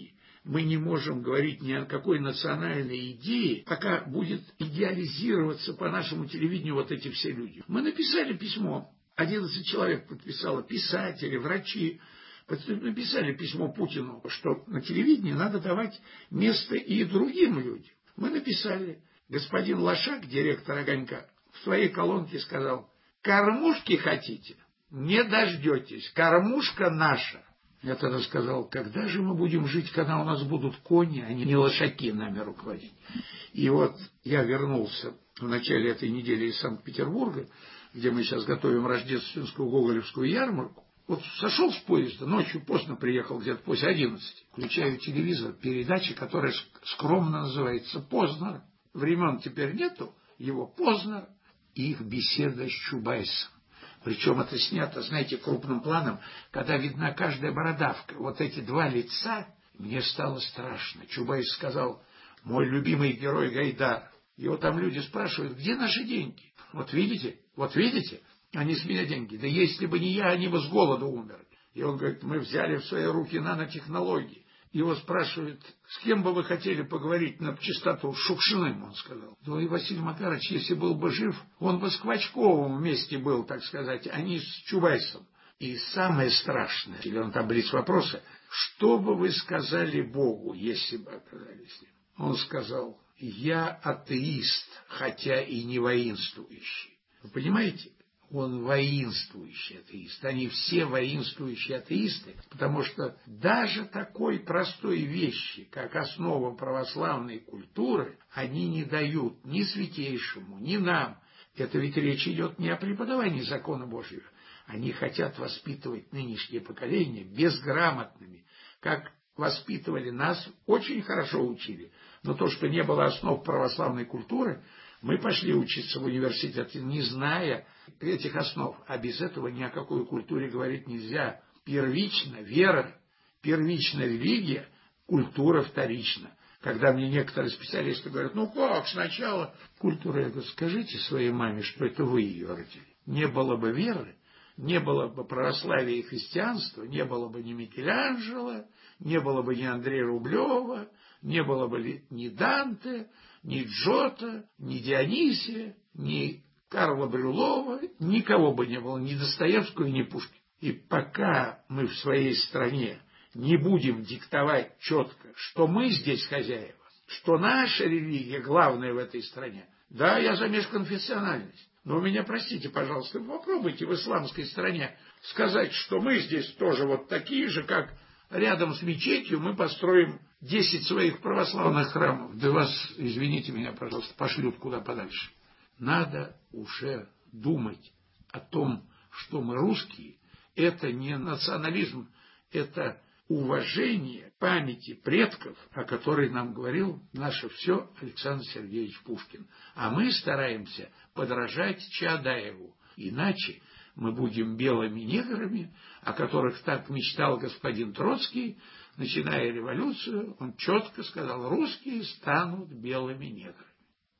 [SPEAKER 4] мы не можем говорить ни о какой национальной идее, пока будет идеализироваться по нашему телевидению вот эти все люди. Мы написали письмо, одиннадцать человек подписало, писатели, врачи, написали письмо Путину, что на телевидении надо давать место и другим людям. Мы написали. Господин Лошак, директор «Огонька», в своей колонке сказал: «Кормушки хотите? Не дождетесь, кормушка наша». Я тогда сказал: когда же мы будем жить, когда у нас будут кони, а не лошаки нами руководить? И вот я вернулся в начале этой недели из Санкт-Петербурга, где мы сейчас готовим рождественскую гоголевскую ярмарку. Вот сошел с поезда, ночью поздно приехал, где-то после одиннадцати. Включаю телевизор, передача, которая скромно называется «Познер». Времен теперь нету, его Познер и их беседа с Чубайсом. Причем это снято, знаете, крупным планом, когда видна каждая бородавка. Вот эти два лица, мне стало страшно. Чубайс сказал: «Мой любимый герой Гайдар». Его там люди спрашивают: где наши деньги? Вот видите, вот видите, они с меня деньги. Да если бы не я, они бы с голоду умерли. И он говорит: мы взяли в свои руки нанотехнологии. Его спрашивают: с кем бы вы хотели поговорить на чистоту? С Шукшиным, он сказал. Ну и Василий Макарович, если был бы жив, он бы с Квачковым вместе был, так сказать, а не с Чубайсом. И самое страшное, или он там близ вопроса: что бы вы сказали Богу, если бы оказались с ним? Он сказал: я атеист, хотя и не воинствующий. Вы понимаете? Он воинствующий атеист. Они все воинствующие атеисты, потому что даже такой простой вещи, как основа православной культуры, они не дают ни Святейшему, ни нам. Это ведь речь идет не о преподавании закона Божьего. Они хотят воспитывать нынешнее поколение безграмотными, как воспитывали нас, очень хорошо учили. Но то, что не было основ православной культуры, мы пошли учиться в университете, не зная этих основ. А без этого ни о какой культуре говорить нельзя. Первично вера, первична религия, культура вторична. Когда мне некоторые специалисты говорят: ну как, сначала культура, я говорю: скажите своей маме, что это вы ее родили. Не было бы веры, не было бы православия и христианства, не было бы ни Микеланджело, не было бы ни Андрея Рублева, не было бы ни Данте, ни Джота, ни Дионисия, ни Карла Брюлова, никого бы не было, ни Достоевского, ни Пушкина. И пока мы в своей стране не будем диктовать четко, что мы здесь хозяева, что наша религия главная в этой стране. Да, я за межконфессиональность, но вы меня простите, пожалуйста, попробуйте в исламской стране сказать, что мы здесь тоже вот такие же, как рядом с мечетью мы построим десять своих православных храмов. Да вас, извините меня, пожалуйста, пошлют куда подальше. Надо уже думать о том, что мы русские. Это не национализм, это уважение памяти предков, о которой нам говорил наше все Александр Сергеевич Пушкин. А мы стараемся подражать Чаадаеву. Иначе мы будем белыми неграми, о которых так мечтал господин Троцкий. Начиная революцию, он четко сказал: русские станут белыми неграми.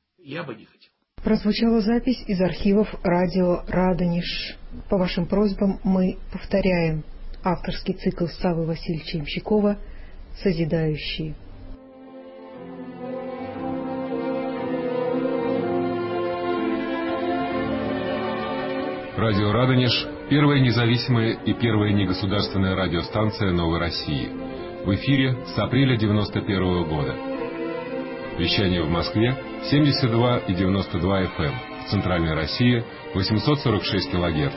[SPEAKER 4] Я бы не хотел.
[SPEAKER 2] Прозвучала запись из архивов радио «Радонеж». По вашим просьбам мы повторяем авторский цикл Саввы Васильевича Ямщикова «Созидающие».
[SPEAKER 3] Радио «Радонеж» — первая независимая и первая негосударственная радиостанция Новой России. В эфире с апреля девяносто первого года. Вещание в Москве семьдесят два и девяносто два эф эм, в Центральной России восемьсот сорок шесть килогерц.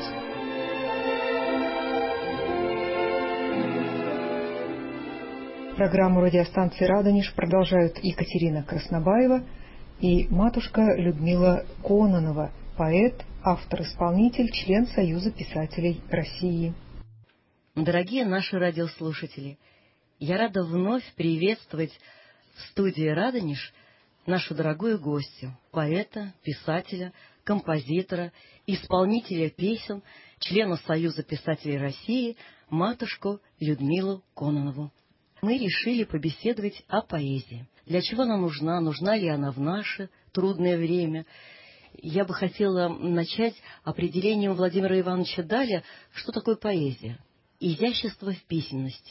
[SPEAKER 2] Программу радиостанции «Радонеж» продолжают Екатерина Краснобаева и матушка Людмила Кононова, поэт, автор-исполнитель, член Союза писателей России.
[SPEAKER 5] Дорогие наши радиослушатели, я рада вновь приветствовать в студии «Радонеж» нашу дорогую гостью, поэта, писателя, композитора, исполнителя песен, члена Союза писателей России, матушку Людмилу Кононову. Мы решили побеседовать о поэзии. Для чего она нужна, нужна ли она в наше трудное время. Я бы хотела начать определением Владимира Ивановича Даля, что такое поэзия. Изящество в письменности,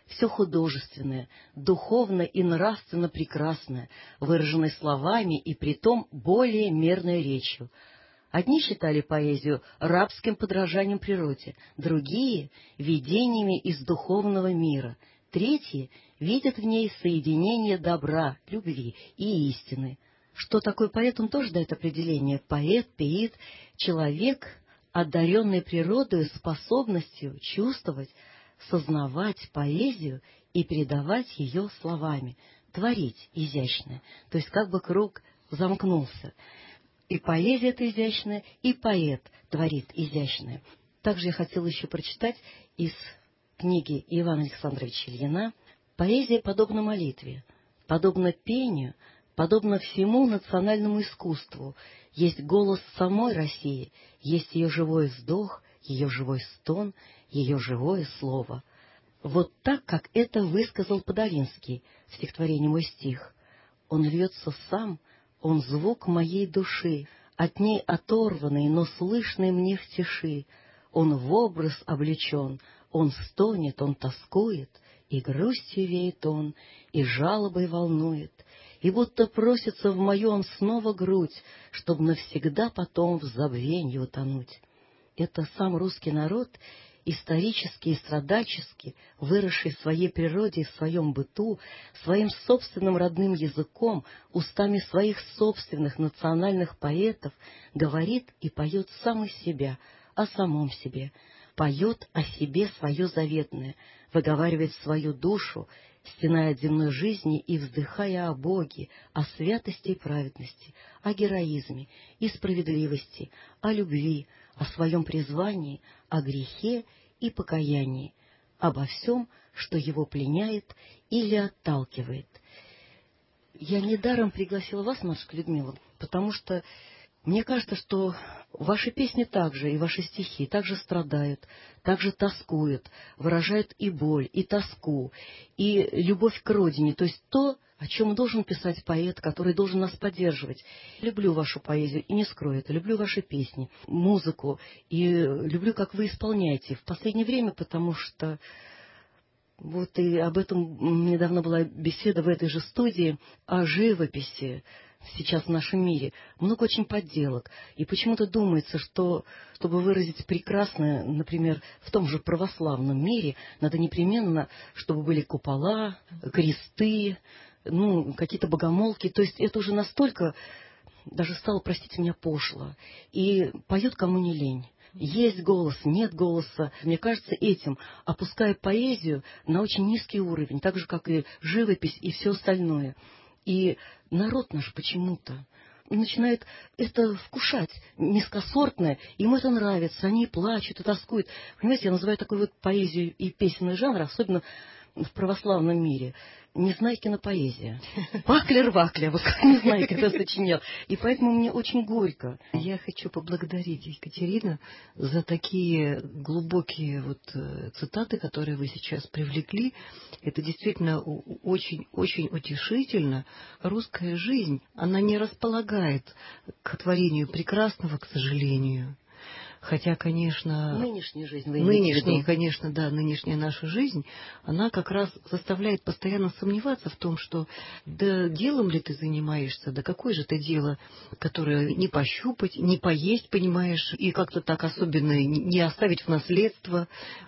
[SPEAKER 5] все художественное, духовно и нравственно прекрасное, выраженное словами и притом более мерной речью. Одни считали поэзию рабским подражанием природе, другие — видениями из духовного мира, третьи видят в ней соединение добра, любви и истины. Что такое поэт, он тоже дает определение. Поэт, пеит — человек, одаренный природой способностью чувствовать, сознавать поэзию и передавать ее словами, творить изящное. То есть как бы круг замкнулся. И поэзия это изящная, и поэт творит изящное. Также я хотела еще прочитать из книги Ивана Александровича Ильина: «Поэзия подобна молитве, подобна пению, подобно всему национальному искусству. Есть голос самой России, есть ее живой вздох, ее живой стон, ее живое слово». Вот так, как это высказал Подолинский в стихотворении «Мой стих». «Он льется сам, он звук моей души, от ней оторванный, но слышный мне в тиши. Он в образ облечен, он стонет, он тоскует, и грустью веет он, и жалобой волнует, и будто просится в мою он снова грудь, чтоб навсегда потом в забвенье утонуть». Это сам русский народ, исторически и страдальчески, выросший в своей природе и в своем быту, своим собственным родным языком, устами своих собственных национальных поэтов, говорит и поет сам из себя, о самом себе, поет о себе свое заветное, выговаривает свою душу, стеная от земной жизни и вздыхая о Боге, о святости и праведности, о героизме и справедливости, о любви, о своем призвании, о грехе и покаянии, обо всем, что его пленяет или отталкивает. Я недаром пригласила вас, матушка Людмила, потому что мне кажется, что ваши песни также, и ваши стихи также страдают, также тоскуют, выражают и боль, и тоску, и любовь к родине, то есть то, о чем должен писать поэт, который должен нас поддерживать. Люблю вашу поэзию, и не скрою это, люблю ваши песни, музыку, и люблю, как вы исполняете в последнее время, потому что вот и об этом недавно была беседа в этой же студии, о живописи сейчас в нашем мире. Много очень подделок. И почему-то думается, что, чтобы выразить прекрасное, например, в том же православном мире, надо непременно, чтобы были купола, кресты, ну, какие-то богомолки. То есть это уже настолько даже стало, простите меня, пошло. И поют кому не лень. Есть голос, нет голоса. Мне кажется, этим опуская поэзию на очень низкий уровень, так же, как и живопись и все остальное. И народ наш почему-то начинает это вкушать, низкосортное, ему это нравится, они плачут и тоскуют. Понимаете, я называю такой вот поэзию и песенный жанр, особенно в православном мире, Незнайкина поэзия. Ваклер Вакля, вот как Незнайка это сочинял. И поэтому мне очень горько.
[SPEAKER 2] Я хочу поблагодарить Екатерину за такие глубокие вот цитаты, которые вы сейчас привлекли. Это действительно очень-очень утешительно. Русская жизнь, она не располагает к творению прекрасного, к сожалению. Хотя, конечно,
[SPEAKER 5] нынешняя жизнь, вы
[SPEAKER 2] нынешняя, конечно, да, нынешняя наша жизнь, она как раз заставляет постоянно сомневаться в том, что да делом ли ты занимаешься, да какое же это дело, которое не пощупать, не поесть, понимаешь, и как-то так особенно не оставить в наследство.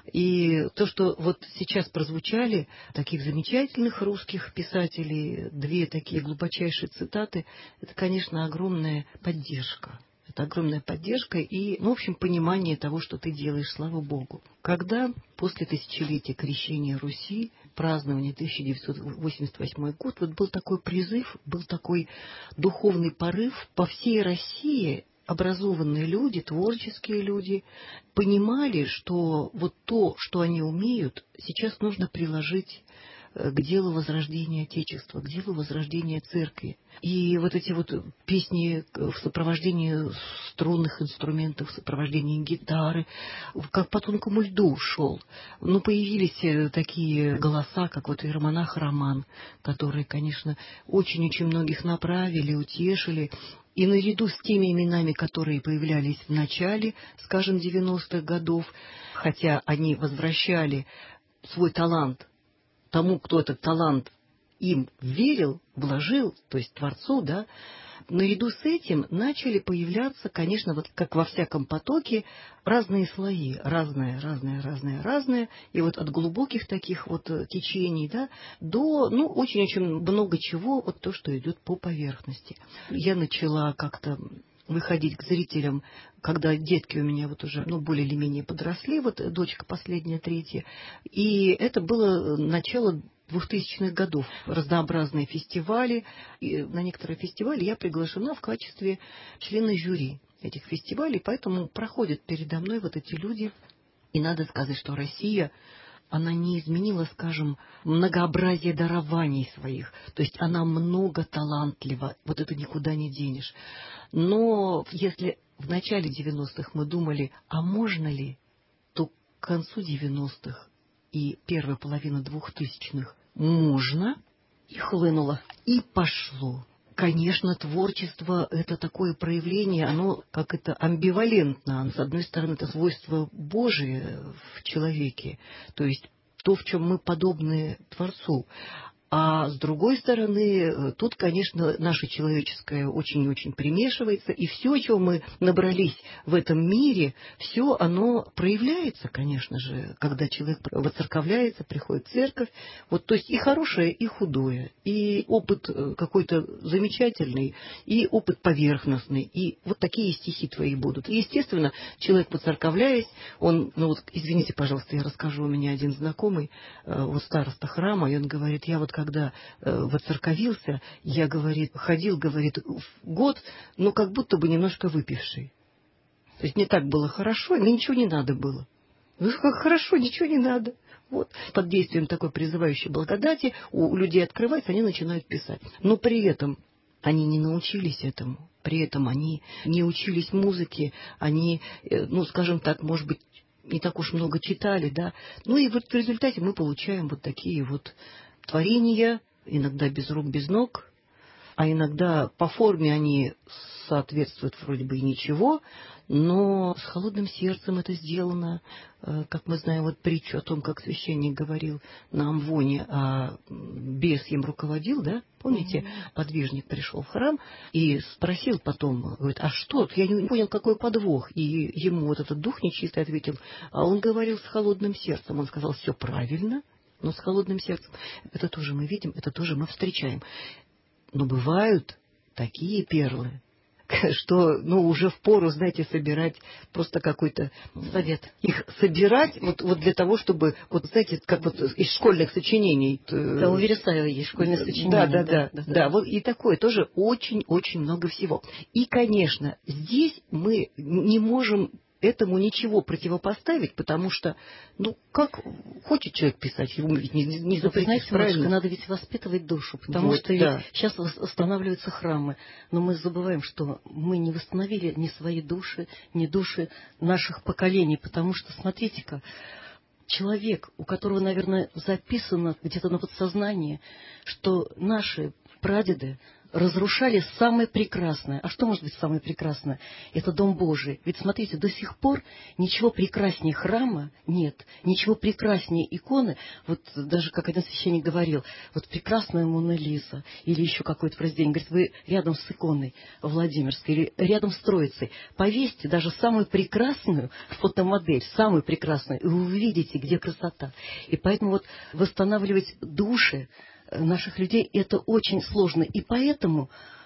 [SPEAKER 2] И то, что вот сейчас прозвучали таких замечательных русских писателей, две такие глубочайшие цитаты, это, конечно, огромная поддержка. Это огромная поддержка и, ну, в общем, понимание того, что ты делаешь, слава Богу. Когда после тысячелетия крещения Руси, празднования тысяча девятьсот восемьдесят восьмой год, вот был такой призыв, был такой духовный порыв по всей России, образованные люди, творческие люди понимали, что вот то, что они умеют, сейчас нужно приложить к делу возрождения Отечества, к делу возрождения Церкви. И вот эти вот песни в сопровождении струнных инструментов, в сопровождении гитары, как по тонкому льду шел. Ну, появились такие голоса, как вот иеромонах Роман, которые, конечно, очень-очень многих направили, утешили. И наряду с теми именами, которые появлялись в начале, скажем, девяностых годов, хотя они возвращали свой талант
[SPEAKER 6] тому, кто этот талант им верил, вложил, то есть Творцу, да, наряду с этим начали появляться, конечно, вот как во всяком потоке, разные слои, разное, разное, разное, разное, и вот от глубоких таких вот течений, да, до, ну, очень-очень много чего, вот то, что идет по поверхности. Я начала как-то выходить к зрителям, когда детки у меня вот уже, ну, более или менее подросли, вот дочка последняя, третья, и это было начало двухтысячных годов. Разнообразные фестивали. И на некоторые фестивали я приглашена в качестве члена жюри этих фестивалей, поэтому проходят передо мной вот эти люди. И надо сказать, что Россия, она не изменила, скажем, многообразие дарований своих. То есть она много талантлива, вот это никуда не денешь. Но если в начале девяностых мы думали, а можно ли, то к концу девяностых и первой половины двухтысячных можно, и хлынуло, и пошло. Конечно, творчество — это такое проявление, оно как это амбивалентно. С одной стороны, это свойство Божие в человеке, то есть то, в чем мы подобны Творцу. А с другой стороны, тут, конечно, наше человеческое очень-очень примешивается, и все, чего мы набрались в этом мире, все оно проявляется, конечно же, когда человек воцерковляется, приходит в церковь. Вот, то есть и хорошее, и худое, и опыт какой-то замечательный, и опыт поверхностный, и вот такие стихи твои будут. И, естественно, человек, воцерковляясь, он, ну вот, извините, пожалуйста, я расскажу, у меня один знакомый, вот староста храма, и он говорит, я вот когда э, воцерковился, я, говорит, ходил, говорит, в год, но как будто бы немножко выпивший. То есть мне так было хорошо, мне ничего не надо было. Ну, как хорошо, ничего не надо. Вот. Под действием такой призывающей благодати у людей открывается, они начинают писать. Но при этом они не научились этому. При этом они не учились музыке, они, э, ну, скажем так, может быть, не так уж много читали, да. Ну и вот в результате мы получаем вот такие вот творения, иногда без рук, без ног, а иногда по форме они соответствуют вроде бы и ничего, но с холодным сердцем это сделано, как мы знаем вот притчу о том, как священник говорил на Амвоне, а бес им руководил, да, помните, mm-hmm. подвижник пришел в храм и спросил потом, говорит, а что, я не понял, какой подвох, и ему вот этот дух нечистый ответил, а он говорил с холодным сердцем, он сказал, все правильно, но с холодным сердцем. Это тоже мы видим, это тоже мы встречаем. Но бывают такие перлы, что, ну, уже впору, знаете, собирать просто какой-то совет. Их собирать вот, вот для того, чтобы, вот, знаете, как вот из школьных сочинений.
[SPEAKER 5] Да, у Вересаева есть школьные сочинения.
[SPEAKER 6] Да, да, да, да, да, да. Вот и такое тоже очень-очень много всего. И, конечно, здесь мы не можем этому ничего противопоставить, потому что, ну, как хочет человек писать, ему ведь не, не запретишь,
[SPEAKER 5] знаете,
[SPEAKER 6] правильно?
[SPEAKER 5] Машка, надо ведь воспитывать душу, потому
[SPEAKER 6] вот,
[SPEAKER 5] что
[SPEAKER 6] да.
[SPEAKER 5] ведь сейчас восстанавливаются храмы, но мы забываем, что мы не восстановили ни свои души, ни души наших поколений, потому что, смотрите-ка, человек, у которого, наверное, записано где-то на подсознании, что наши прадеды разрушали самое прекрасное. А что может быть самое прекрасное? Это Дом Божий. Ведь, смотрите, до сих пор ничего прекраснее храма нет, ничего прекраснее иконы. Вот даже, как один священник говорил, вот прекрасная Мона Лиза или еще какое-то произведение. Говорит, вы рядом с иконой Владимирской или рядом с Троицей повесьте даже самую прекрасную фотомодель, самую прекрасную, и вы увидите, где красота. И поэтому вот восстанавливать души наших людей это очень сложно. И поэтому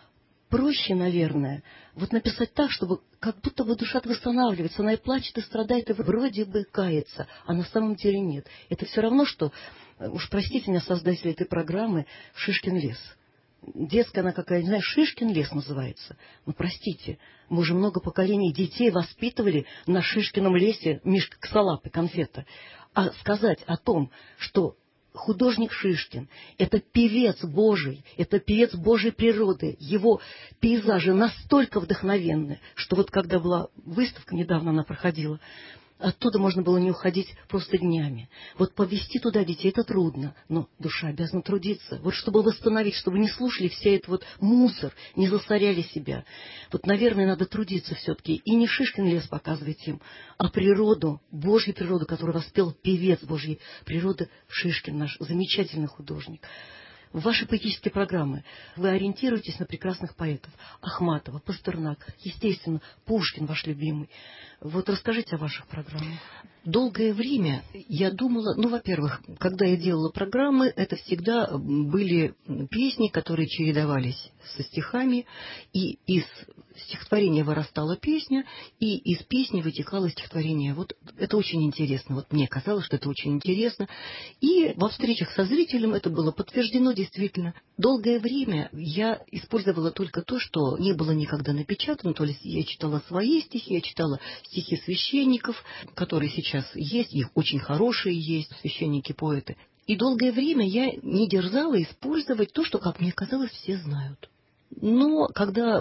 [SPEAKER 5] проще, наверное, вот написать так, чтобы как будто бы душа восстанавливается, она и плачет, и страдает, и вроде бы кается, а на самом деле нет. Это все равно, что, уж простите меня, создатели этой программы, Шишкин лес. Детская она какая, не знаю, Шишкин лес называется. Ну, простите, мы уже много поколений детей воспитывали на Шишкином лесе мишка косолапый, конфета. А сказать о том, что художник Шишкин — это певец Божий, это певец Божьей природы. Его пейзажи настолько вдохновенны, что вот когда была выставка, недавно она проходила, Оттуда можно было не уходить просто днями. Вот повезти туда детей — это трудно, но душа обязана трудиться. Вот чтобы восстановить, чтобы не слушали все этот вот мусор, не засоряли себя. Вот, наверное, надо трудиться все-таки. И не Шишкин лес показывать им, а природу, Божью природу, которую воспел певец Божьей природы Шишкин, наш замечательный художник. В ваши поэтические программы вы ориентируетесь на прекрасных поэтов. Ахматова, Пастернак, естественно, Пушкин ваш любимый. Вот расскажите о ваших программах.
[SPEAKER 6] Долгое время я думала, ну, во-первых, когда я делала программы, это всегда были песни, которые чередовались со стихами, и из стихотворения вырастала песня, и из песни вытекало стихотворение. Вот это очень интересно. Вот мне казалось, что это очень интересно. И во встречах со зрителем это было подтверждено действительно. Долгое время я использовала только то, что не было никогда напечатано, то есть я читала свои стихи, я читала стихи священников, которые сейчас есть, их очень хорошие есть, священники-поэты. И долгое время я не дерзала использовать то, что, как мне казалось, все знают. Но когда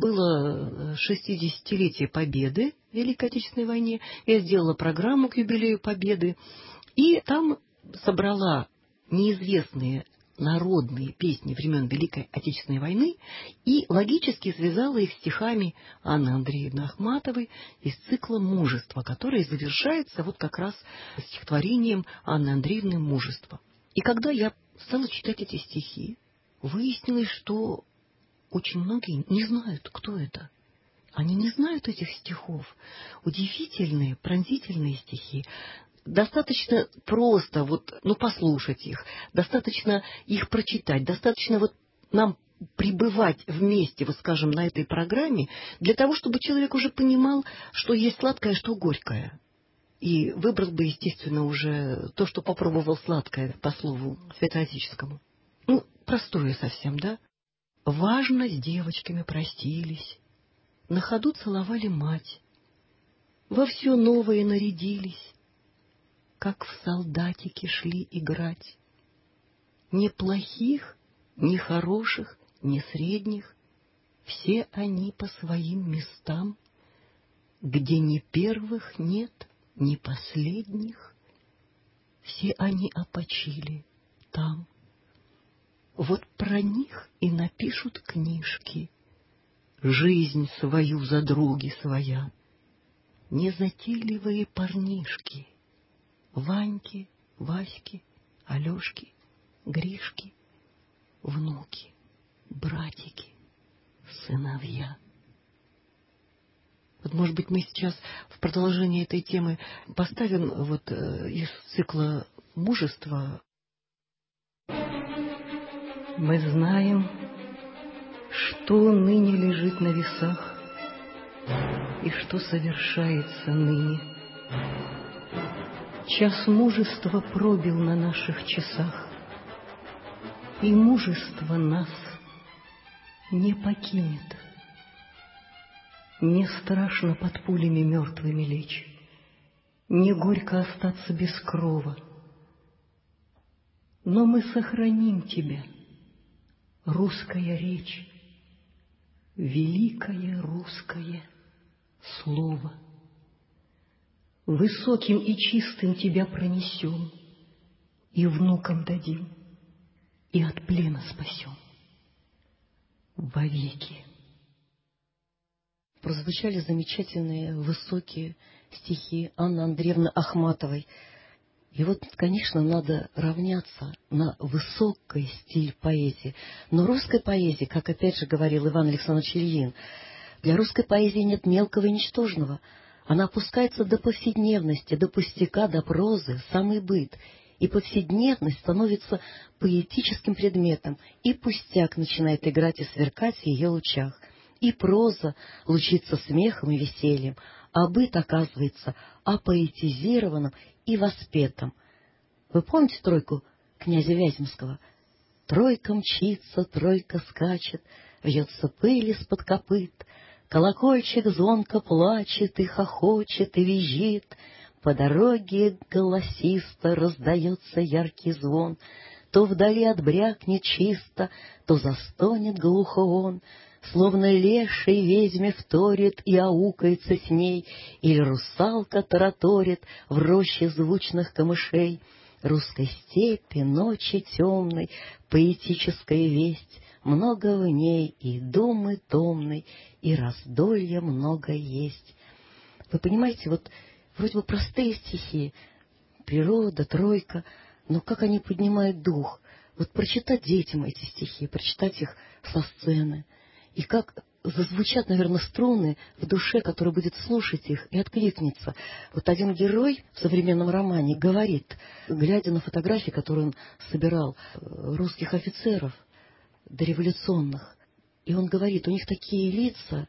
[SPEAKER 6] было шестидесятилетие Победы в Великой Отечественной войне, я сделала программу к юбилею Победы, и там собрала неизвестные народные песни времен Великой Отечественной войны и логически связала их стихами Анны Андреевны Ахматовой из цикла «Мужество», который завершается вот как раз стихотворением Анны Андреевны «Мужество». И когда я стала читать эти стихи, выяснилось, что очень многие не знают, кто это. Они не знают этих стихов. Удивительные, пронзительные стихи. Достаточно просто вот, ну, послушать их, достаточно их прочитать, достаточно вот нам пребывать вместе, вот скажем, на этой программе, для того, чтобы человек уже понимал, что есть сладкое, что горькое. И выбрал бы, естественно, уже то, что попробовал сладкое, по слову святоотеческому. Ну, простое совсем, да? Важно, с девочками простились, на ходу целовали мать, во все новое нарядились, как в солдатики шли играть. Ни плохих, ни хороших, ни средних, все они по своим местам, где ни первых нет, ни последних, все они опочили там. Вот про них и напишут книжки, жизнь свою за други своя, незатейливые парнишки, Ваньки, Васьки, Алешки, Гришки, внуки, братики, сыновья. Вот, может быть, мы сейчас в продолжении этой темы поставим вот э, из цикла «Мужество». Мы знаем, что ныне лежит на весах и что совершается ныне. Час мужества пробил на наших часах, и мужество нас не покинет. Не страшно под пулями мертвыми лечь, не горько остаться без крова. Но мы сохраним тебя, русская речь, великое русское слово. Высоким и чистым тебя пронесем, и внукам дадим, и от плена спасем вовеки.
[SPEAKER 5] Прозвучали замечательные высокие стихи Анны Андреевны Ахматовой. И вот, конечно, надо равняться на высокий стиль поэзии. Но русской поэзии, как опять же говорил Иван Александрович Ильин, для русской поэзии нет мелкого и ничтожного. Она опускается до повседневности, до пустяка, до прозы, самый быт. И повседневность становится поэтическим предметом, и пустяк начинает играть и сверкать в ее лучах. И проза лучится смехом и весельем, а быт оказывается апоэтизированным и воспетым. Вы помните тройку князя Вяземского? Тройка мчится, тройка скачет, вьется пыль из-под копыт, колокольчик звонко плачет и хохочет и визжит, по дороге голосисто раздается яркий звон, то вдали отбрякнет чисто, то застонет глухо он, словно леший ведьме вторит и аукается с ней, или русалка тараторит в роще звучных камышей. Русской степи, ночи темной, поэтическая весть, много в ней и думы томной, и раздолья много есть. Вы понимаете, вот вроде бы простые стихи, природа, тройка, но как они поднимают дух. Вот прочитать детям эти стихи, прочитать их со сцены, и как зазвучат, наверное, струны в душе, которая будет слушать их и откликнется. Вот один герой в современном романе говорит, глядя на фотографии, которые он собирал, русских офицеров дореволюционных, и он говорит, у них такие лица,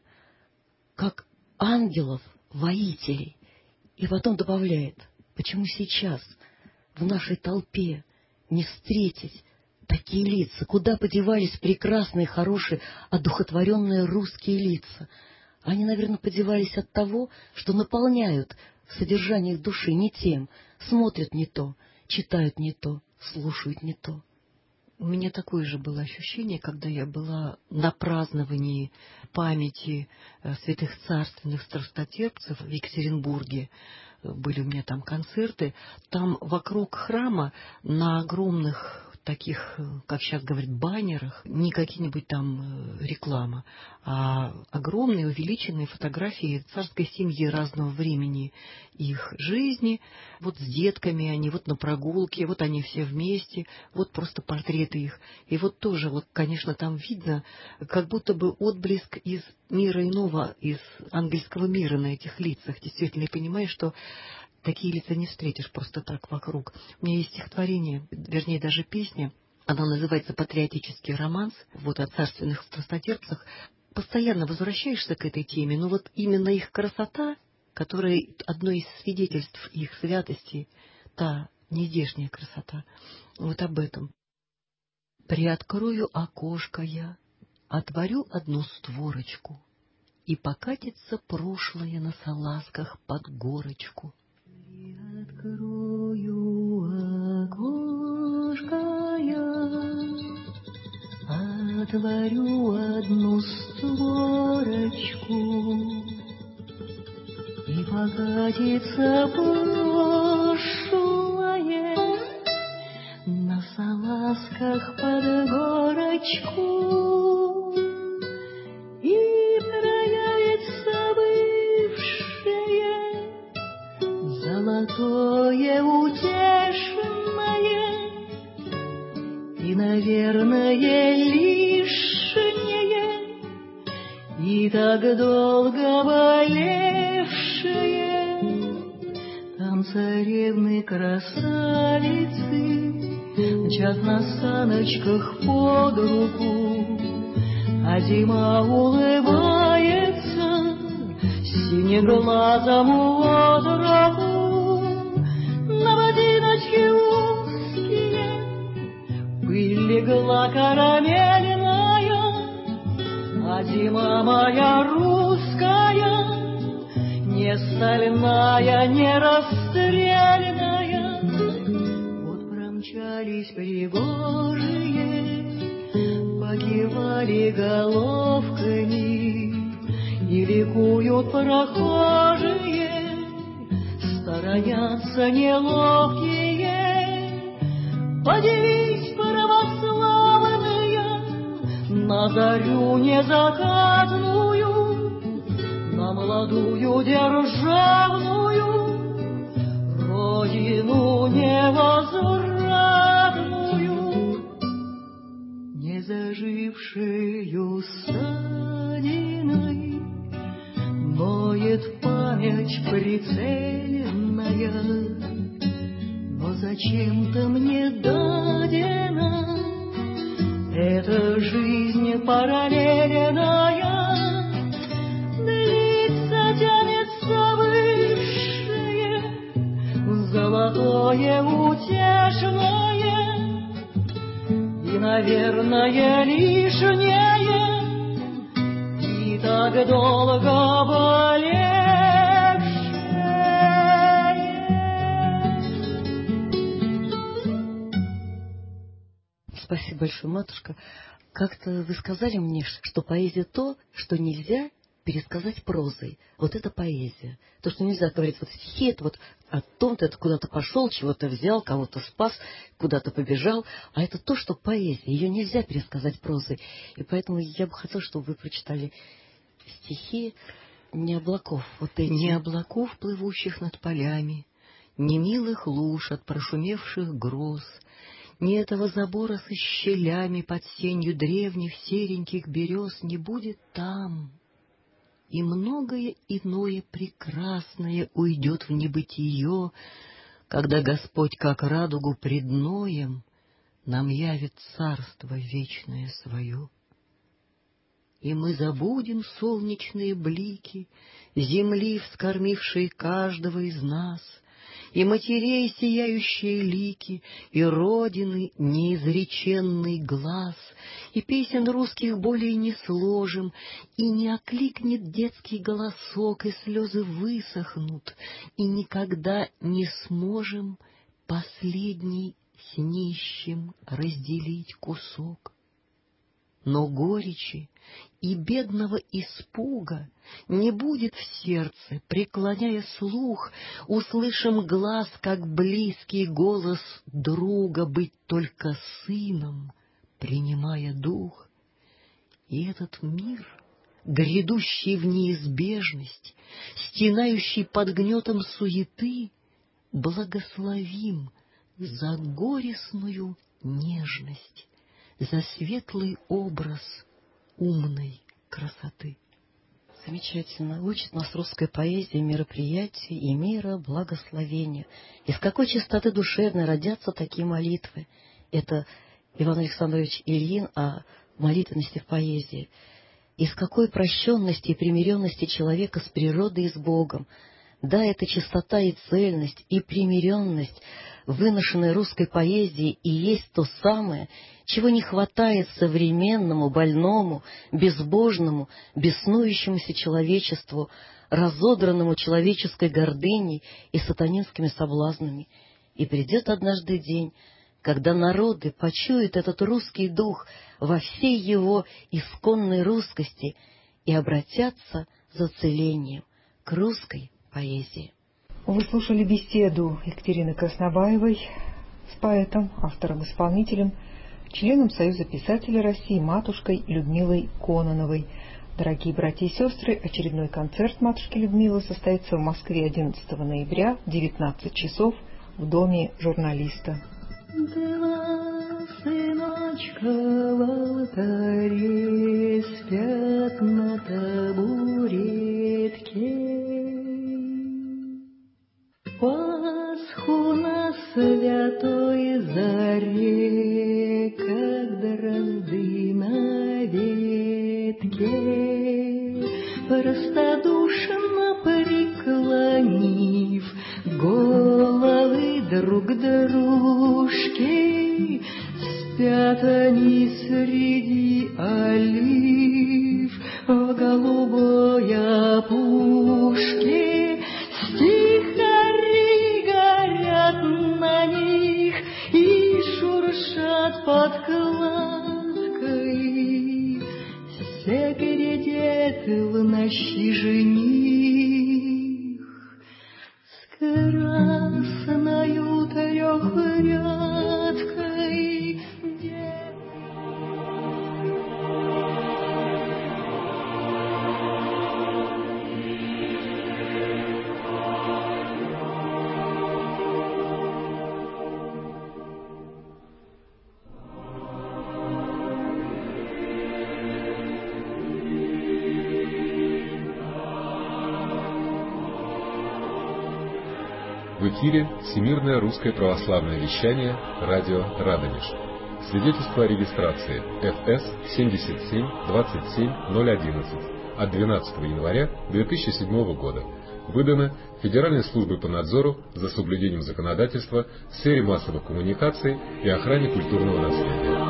[SPEAKER 5] как ангелов, воителей. И потом добавляет, почему сейчас в нашей толпе не встретить такие лица? Куда подевались прекрасные, хорошие, одухотворенные русские лица? Они, наверное, подевались от того, что наполняют содержание их души не тем, смотрят не то, читают не то, слушают не то.
[SPEAKER 6] У меня такое же было ощущение, когда я была на праздновании памяти святых царственных страстотерпцев в Екатеринбурге. Были у меня там концерты. Там вокруг храма на огромных таких, как сейчас говорят, баннерах, не какие-нибудь там реклама, а огромные увеличенные фотографии царской семьи разного времени их жизни, вот с детками они, вот на прогулке, вот они все вместе, вот просто портреты их. И вот тоже, вот, конечно, там видно, как будто бы отблеск из мира иного, из ангельского мира на этих лицах. Действительно, я понимаю, что такие лица не встретишь просто так вокруг. У меня есть стихотворение, вернее, даже песня, она называется «Патриотический романс», вот о царственных страстотерпцах. Постоянно возвращаешься к этой теме, но вот именно их красота, которая одно из свидетельств их святости, та нездешняя красота, вот об этом. «Приоткрою окошко я, отворю одну створочку, и покатится прошлое на салазках под горочку. Открою окошко я, отворю одну створочку, и покатится прошлое на салазках под горочку, и проявится бывшее золотое, утешное и, наверное, лишнее, и так долго болевшее. Там царевны красавицы мчат на саночках под руку, а зима улыбается синеглазому отроку. На ботиночки узкие пыль легла карамельная, а зима моя русская, не стальная, не расстрельная. Вот промчались пригожие, покивали головками, и ликуют прохожие, сторонятся неловкие. Подивись, православные, на зарю незакатную, на молодую державную родину невозвратную, не зажившую ссадиной, ноет память прицельная, но зачем-то мне дадена эта жизнь параллельная. Длится, тянется высшее, золотое, утешное и, наверное, лишнее, и так долго болевшее.
[SPEAKER 5] Спасибо большое, матушка. как-то вы сказали мне, что поэзия то, что нельзя пересказать прозой. Вот это поэзия. То, что нельзя говорить, вот стихи, это вот о том-то, это куда-то пошел, чего-то взял, кого-то спас, куда-то побежал. А это то, что поэзия. Ее нельзя пересказать прозой. И поэтому я бы хотела, чтобы вы прочитали стихи «Не облаков». Вот эти.
[SPEAKER 6] «Не облаков, плывущих над полями, ни милых луж от прошумевших гроз, ни этого забора со щелями под сенью древних сереньких берез не будет там. И многое иное прекрасное уйдет в небытие, когда Господь, как радугу пред Ноем, нам явит царство вечное свое. И мы забудем солнечные блики, земли, вскормившие каждого из нас, и матерей сияющие лики, и родины неизреченный глаз, и песен русских более не сложим, и не окликнет детский голосок, и слезы высохнут, и никогда не сможем последний с нищим разделить кусок. Но горечи и бедного испуга не будет в сердце, преклоняя слух, услышим глаз, как близкий голос друга, быть только сыном, принимая дух. И этот мир, грядущий в неизбежность, стенающий под гнетом суеты, благословим за горестную нежность, за светлый образ умной красоты.
[SPEAKER 5] Замечательно. Учит нас русская поэзия мероприятий и мира благословения. Из какой чистоты душевной родятся такие молитвы? Это Иван Александрович Ильин о молитвенности в поэзии. Из какой прощенности и примиренности человека с природой и с Богом. Да, это чистота и цельность, и примиренность, выношенной русской поэзии, и есть то самое, чего не хватает современному, больному, безбожному, беснующемуся человечеству, разодранному человеческой гордыней и сатанинскими соблазнами. И придет однажды день, когда народы почуют этот русский дух во всей его исконной русскости и обратятся за целением к русской поэзии.
[SPEAKER 2] Вы слушали беседу Екатерины Краснобаевой с поэтом, автором-исполнителем, членом Союза писателей России матушкой Людмилой Кононовой. Дорогие братья и сестры, очередной концерт матушки Людмилы состоится в Москве одиннадцатого ноября в девятнадцать часов в Доме журналиста.
[SPEAKER 6] Два сыночка в алтаре спят на табуретке. Пасху на святой заре, как дрозды на ветке, простодушно преклонив головы друг дружке, спят они среди олив в голубой опушке. На них и шуршат под кладкой, все глядят в ночи жених с красною трехрядкой.
[SPEAKER 3] В эфире Всемирное русское православное вещание радио Радонеж. Свидетельство о регистрации эф эс семьдесят семь двадцать семь ноль одиннадцать от двенадцатого января две тысячи седьмого года. Выдано Федеральной службой по надзору за соблюдением законодательства в сфере массовых коммуникаций и охране культурного наследия.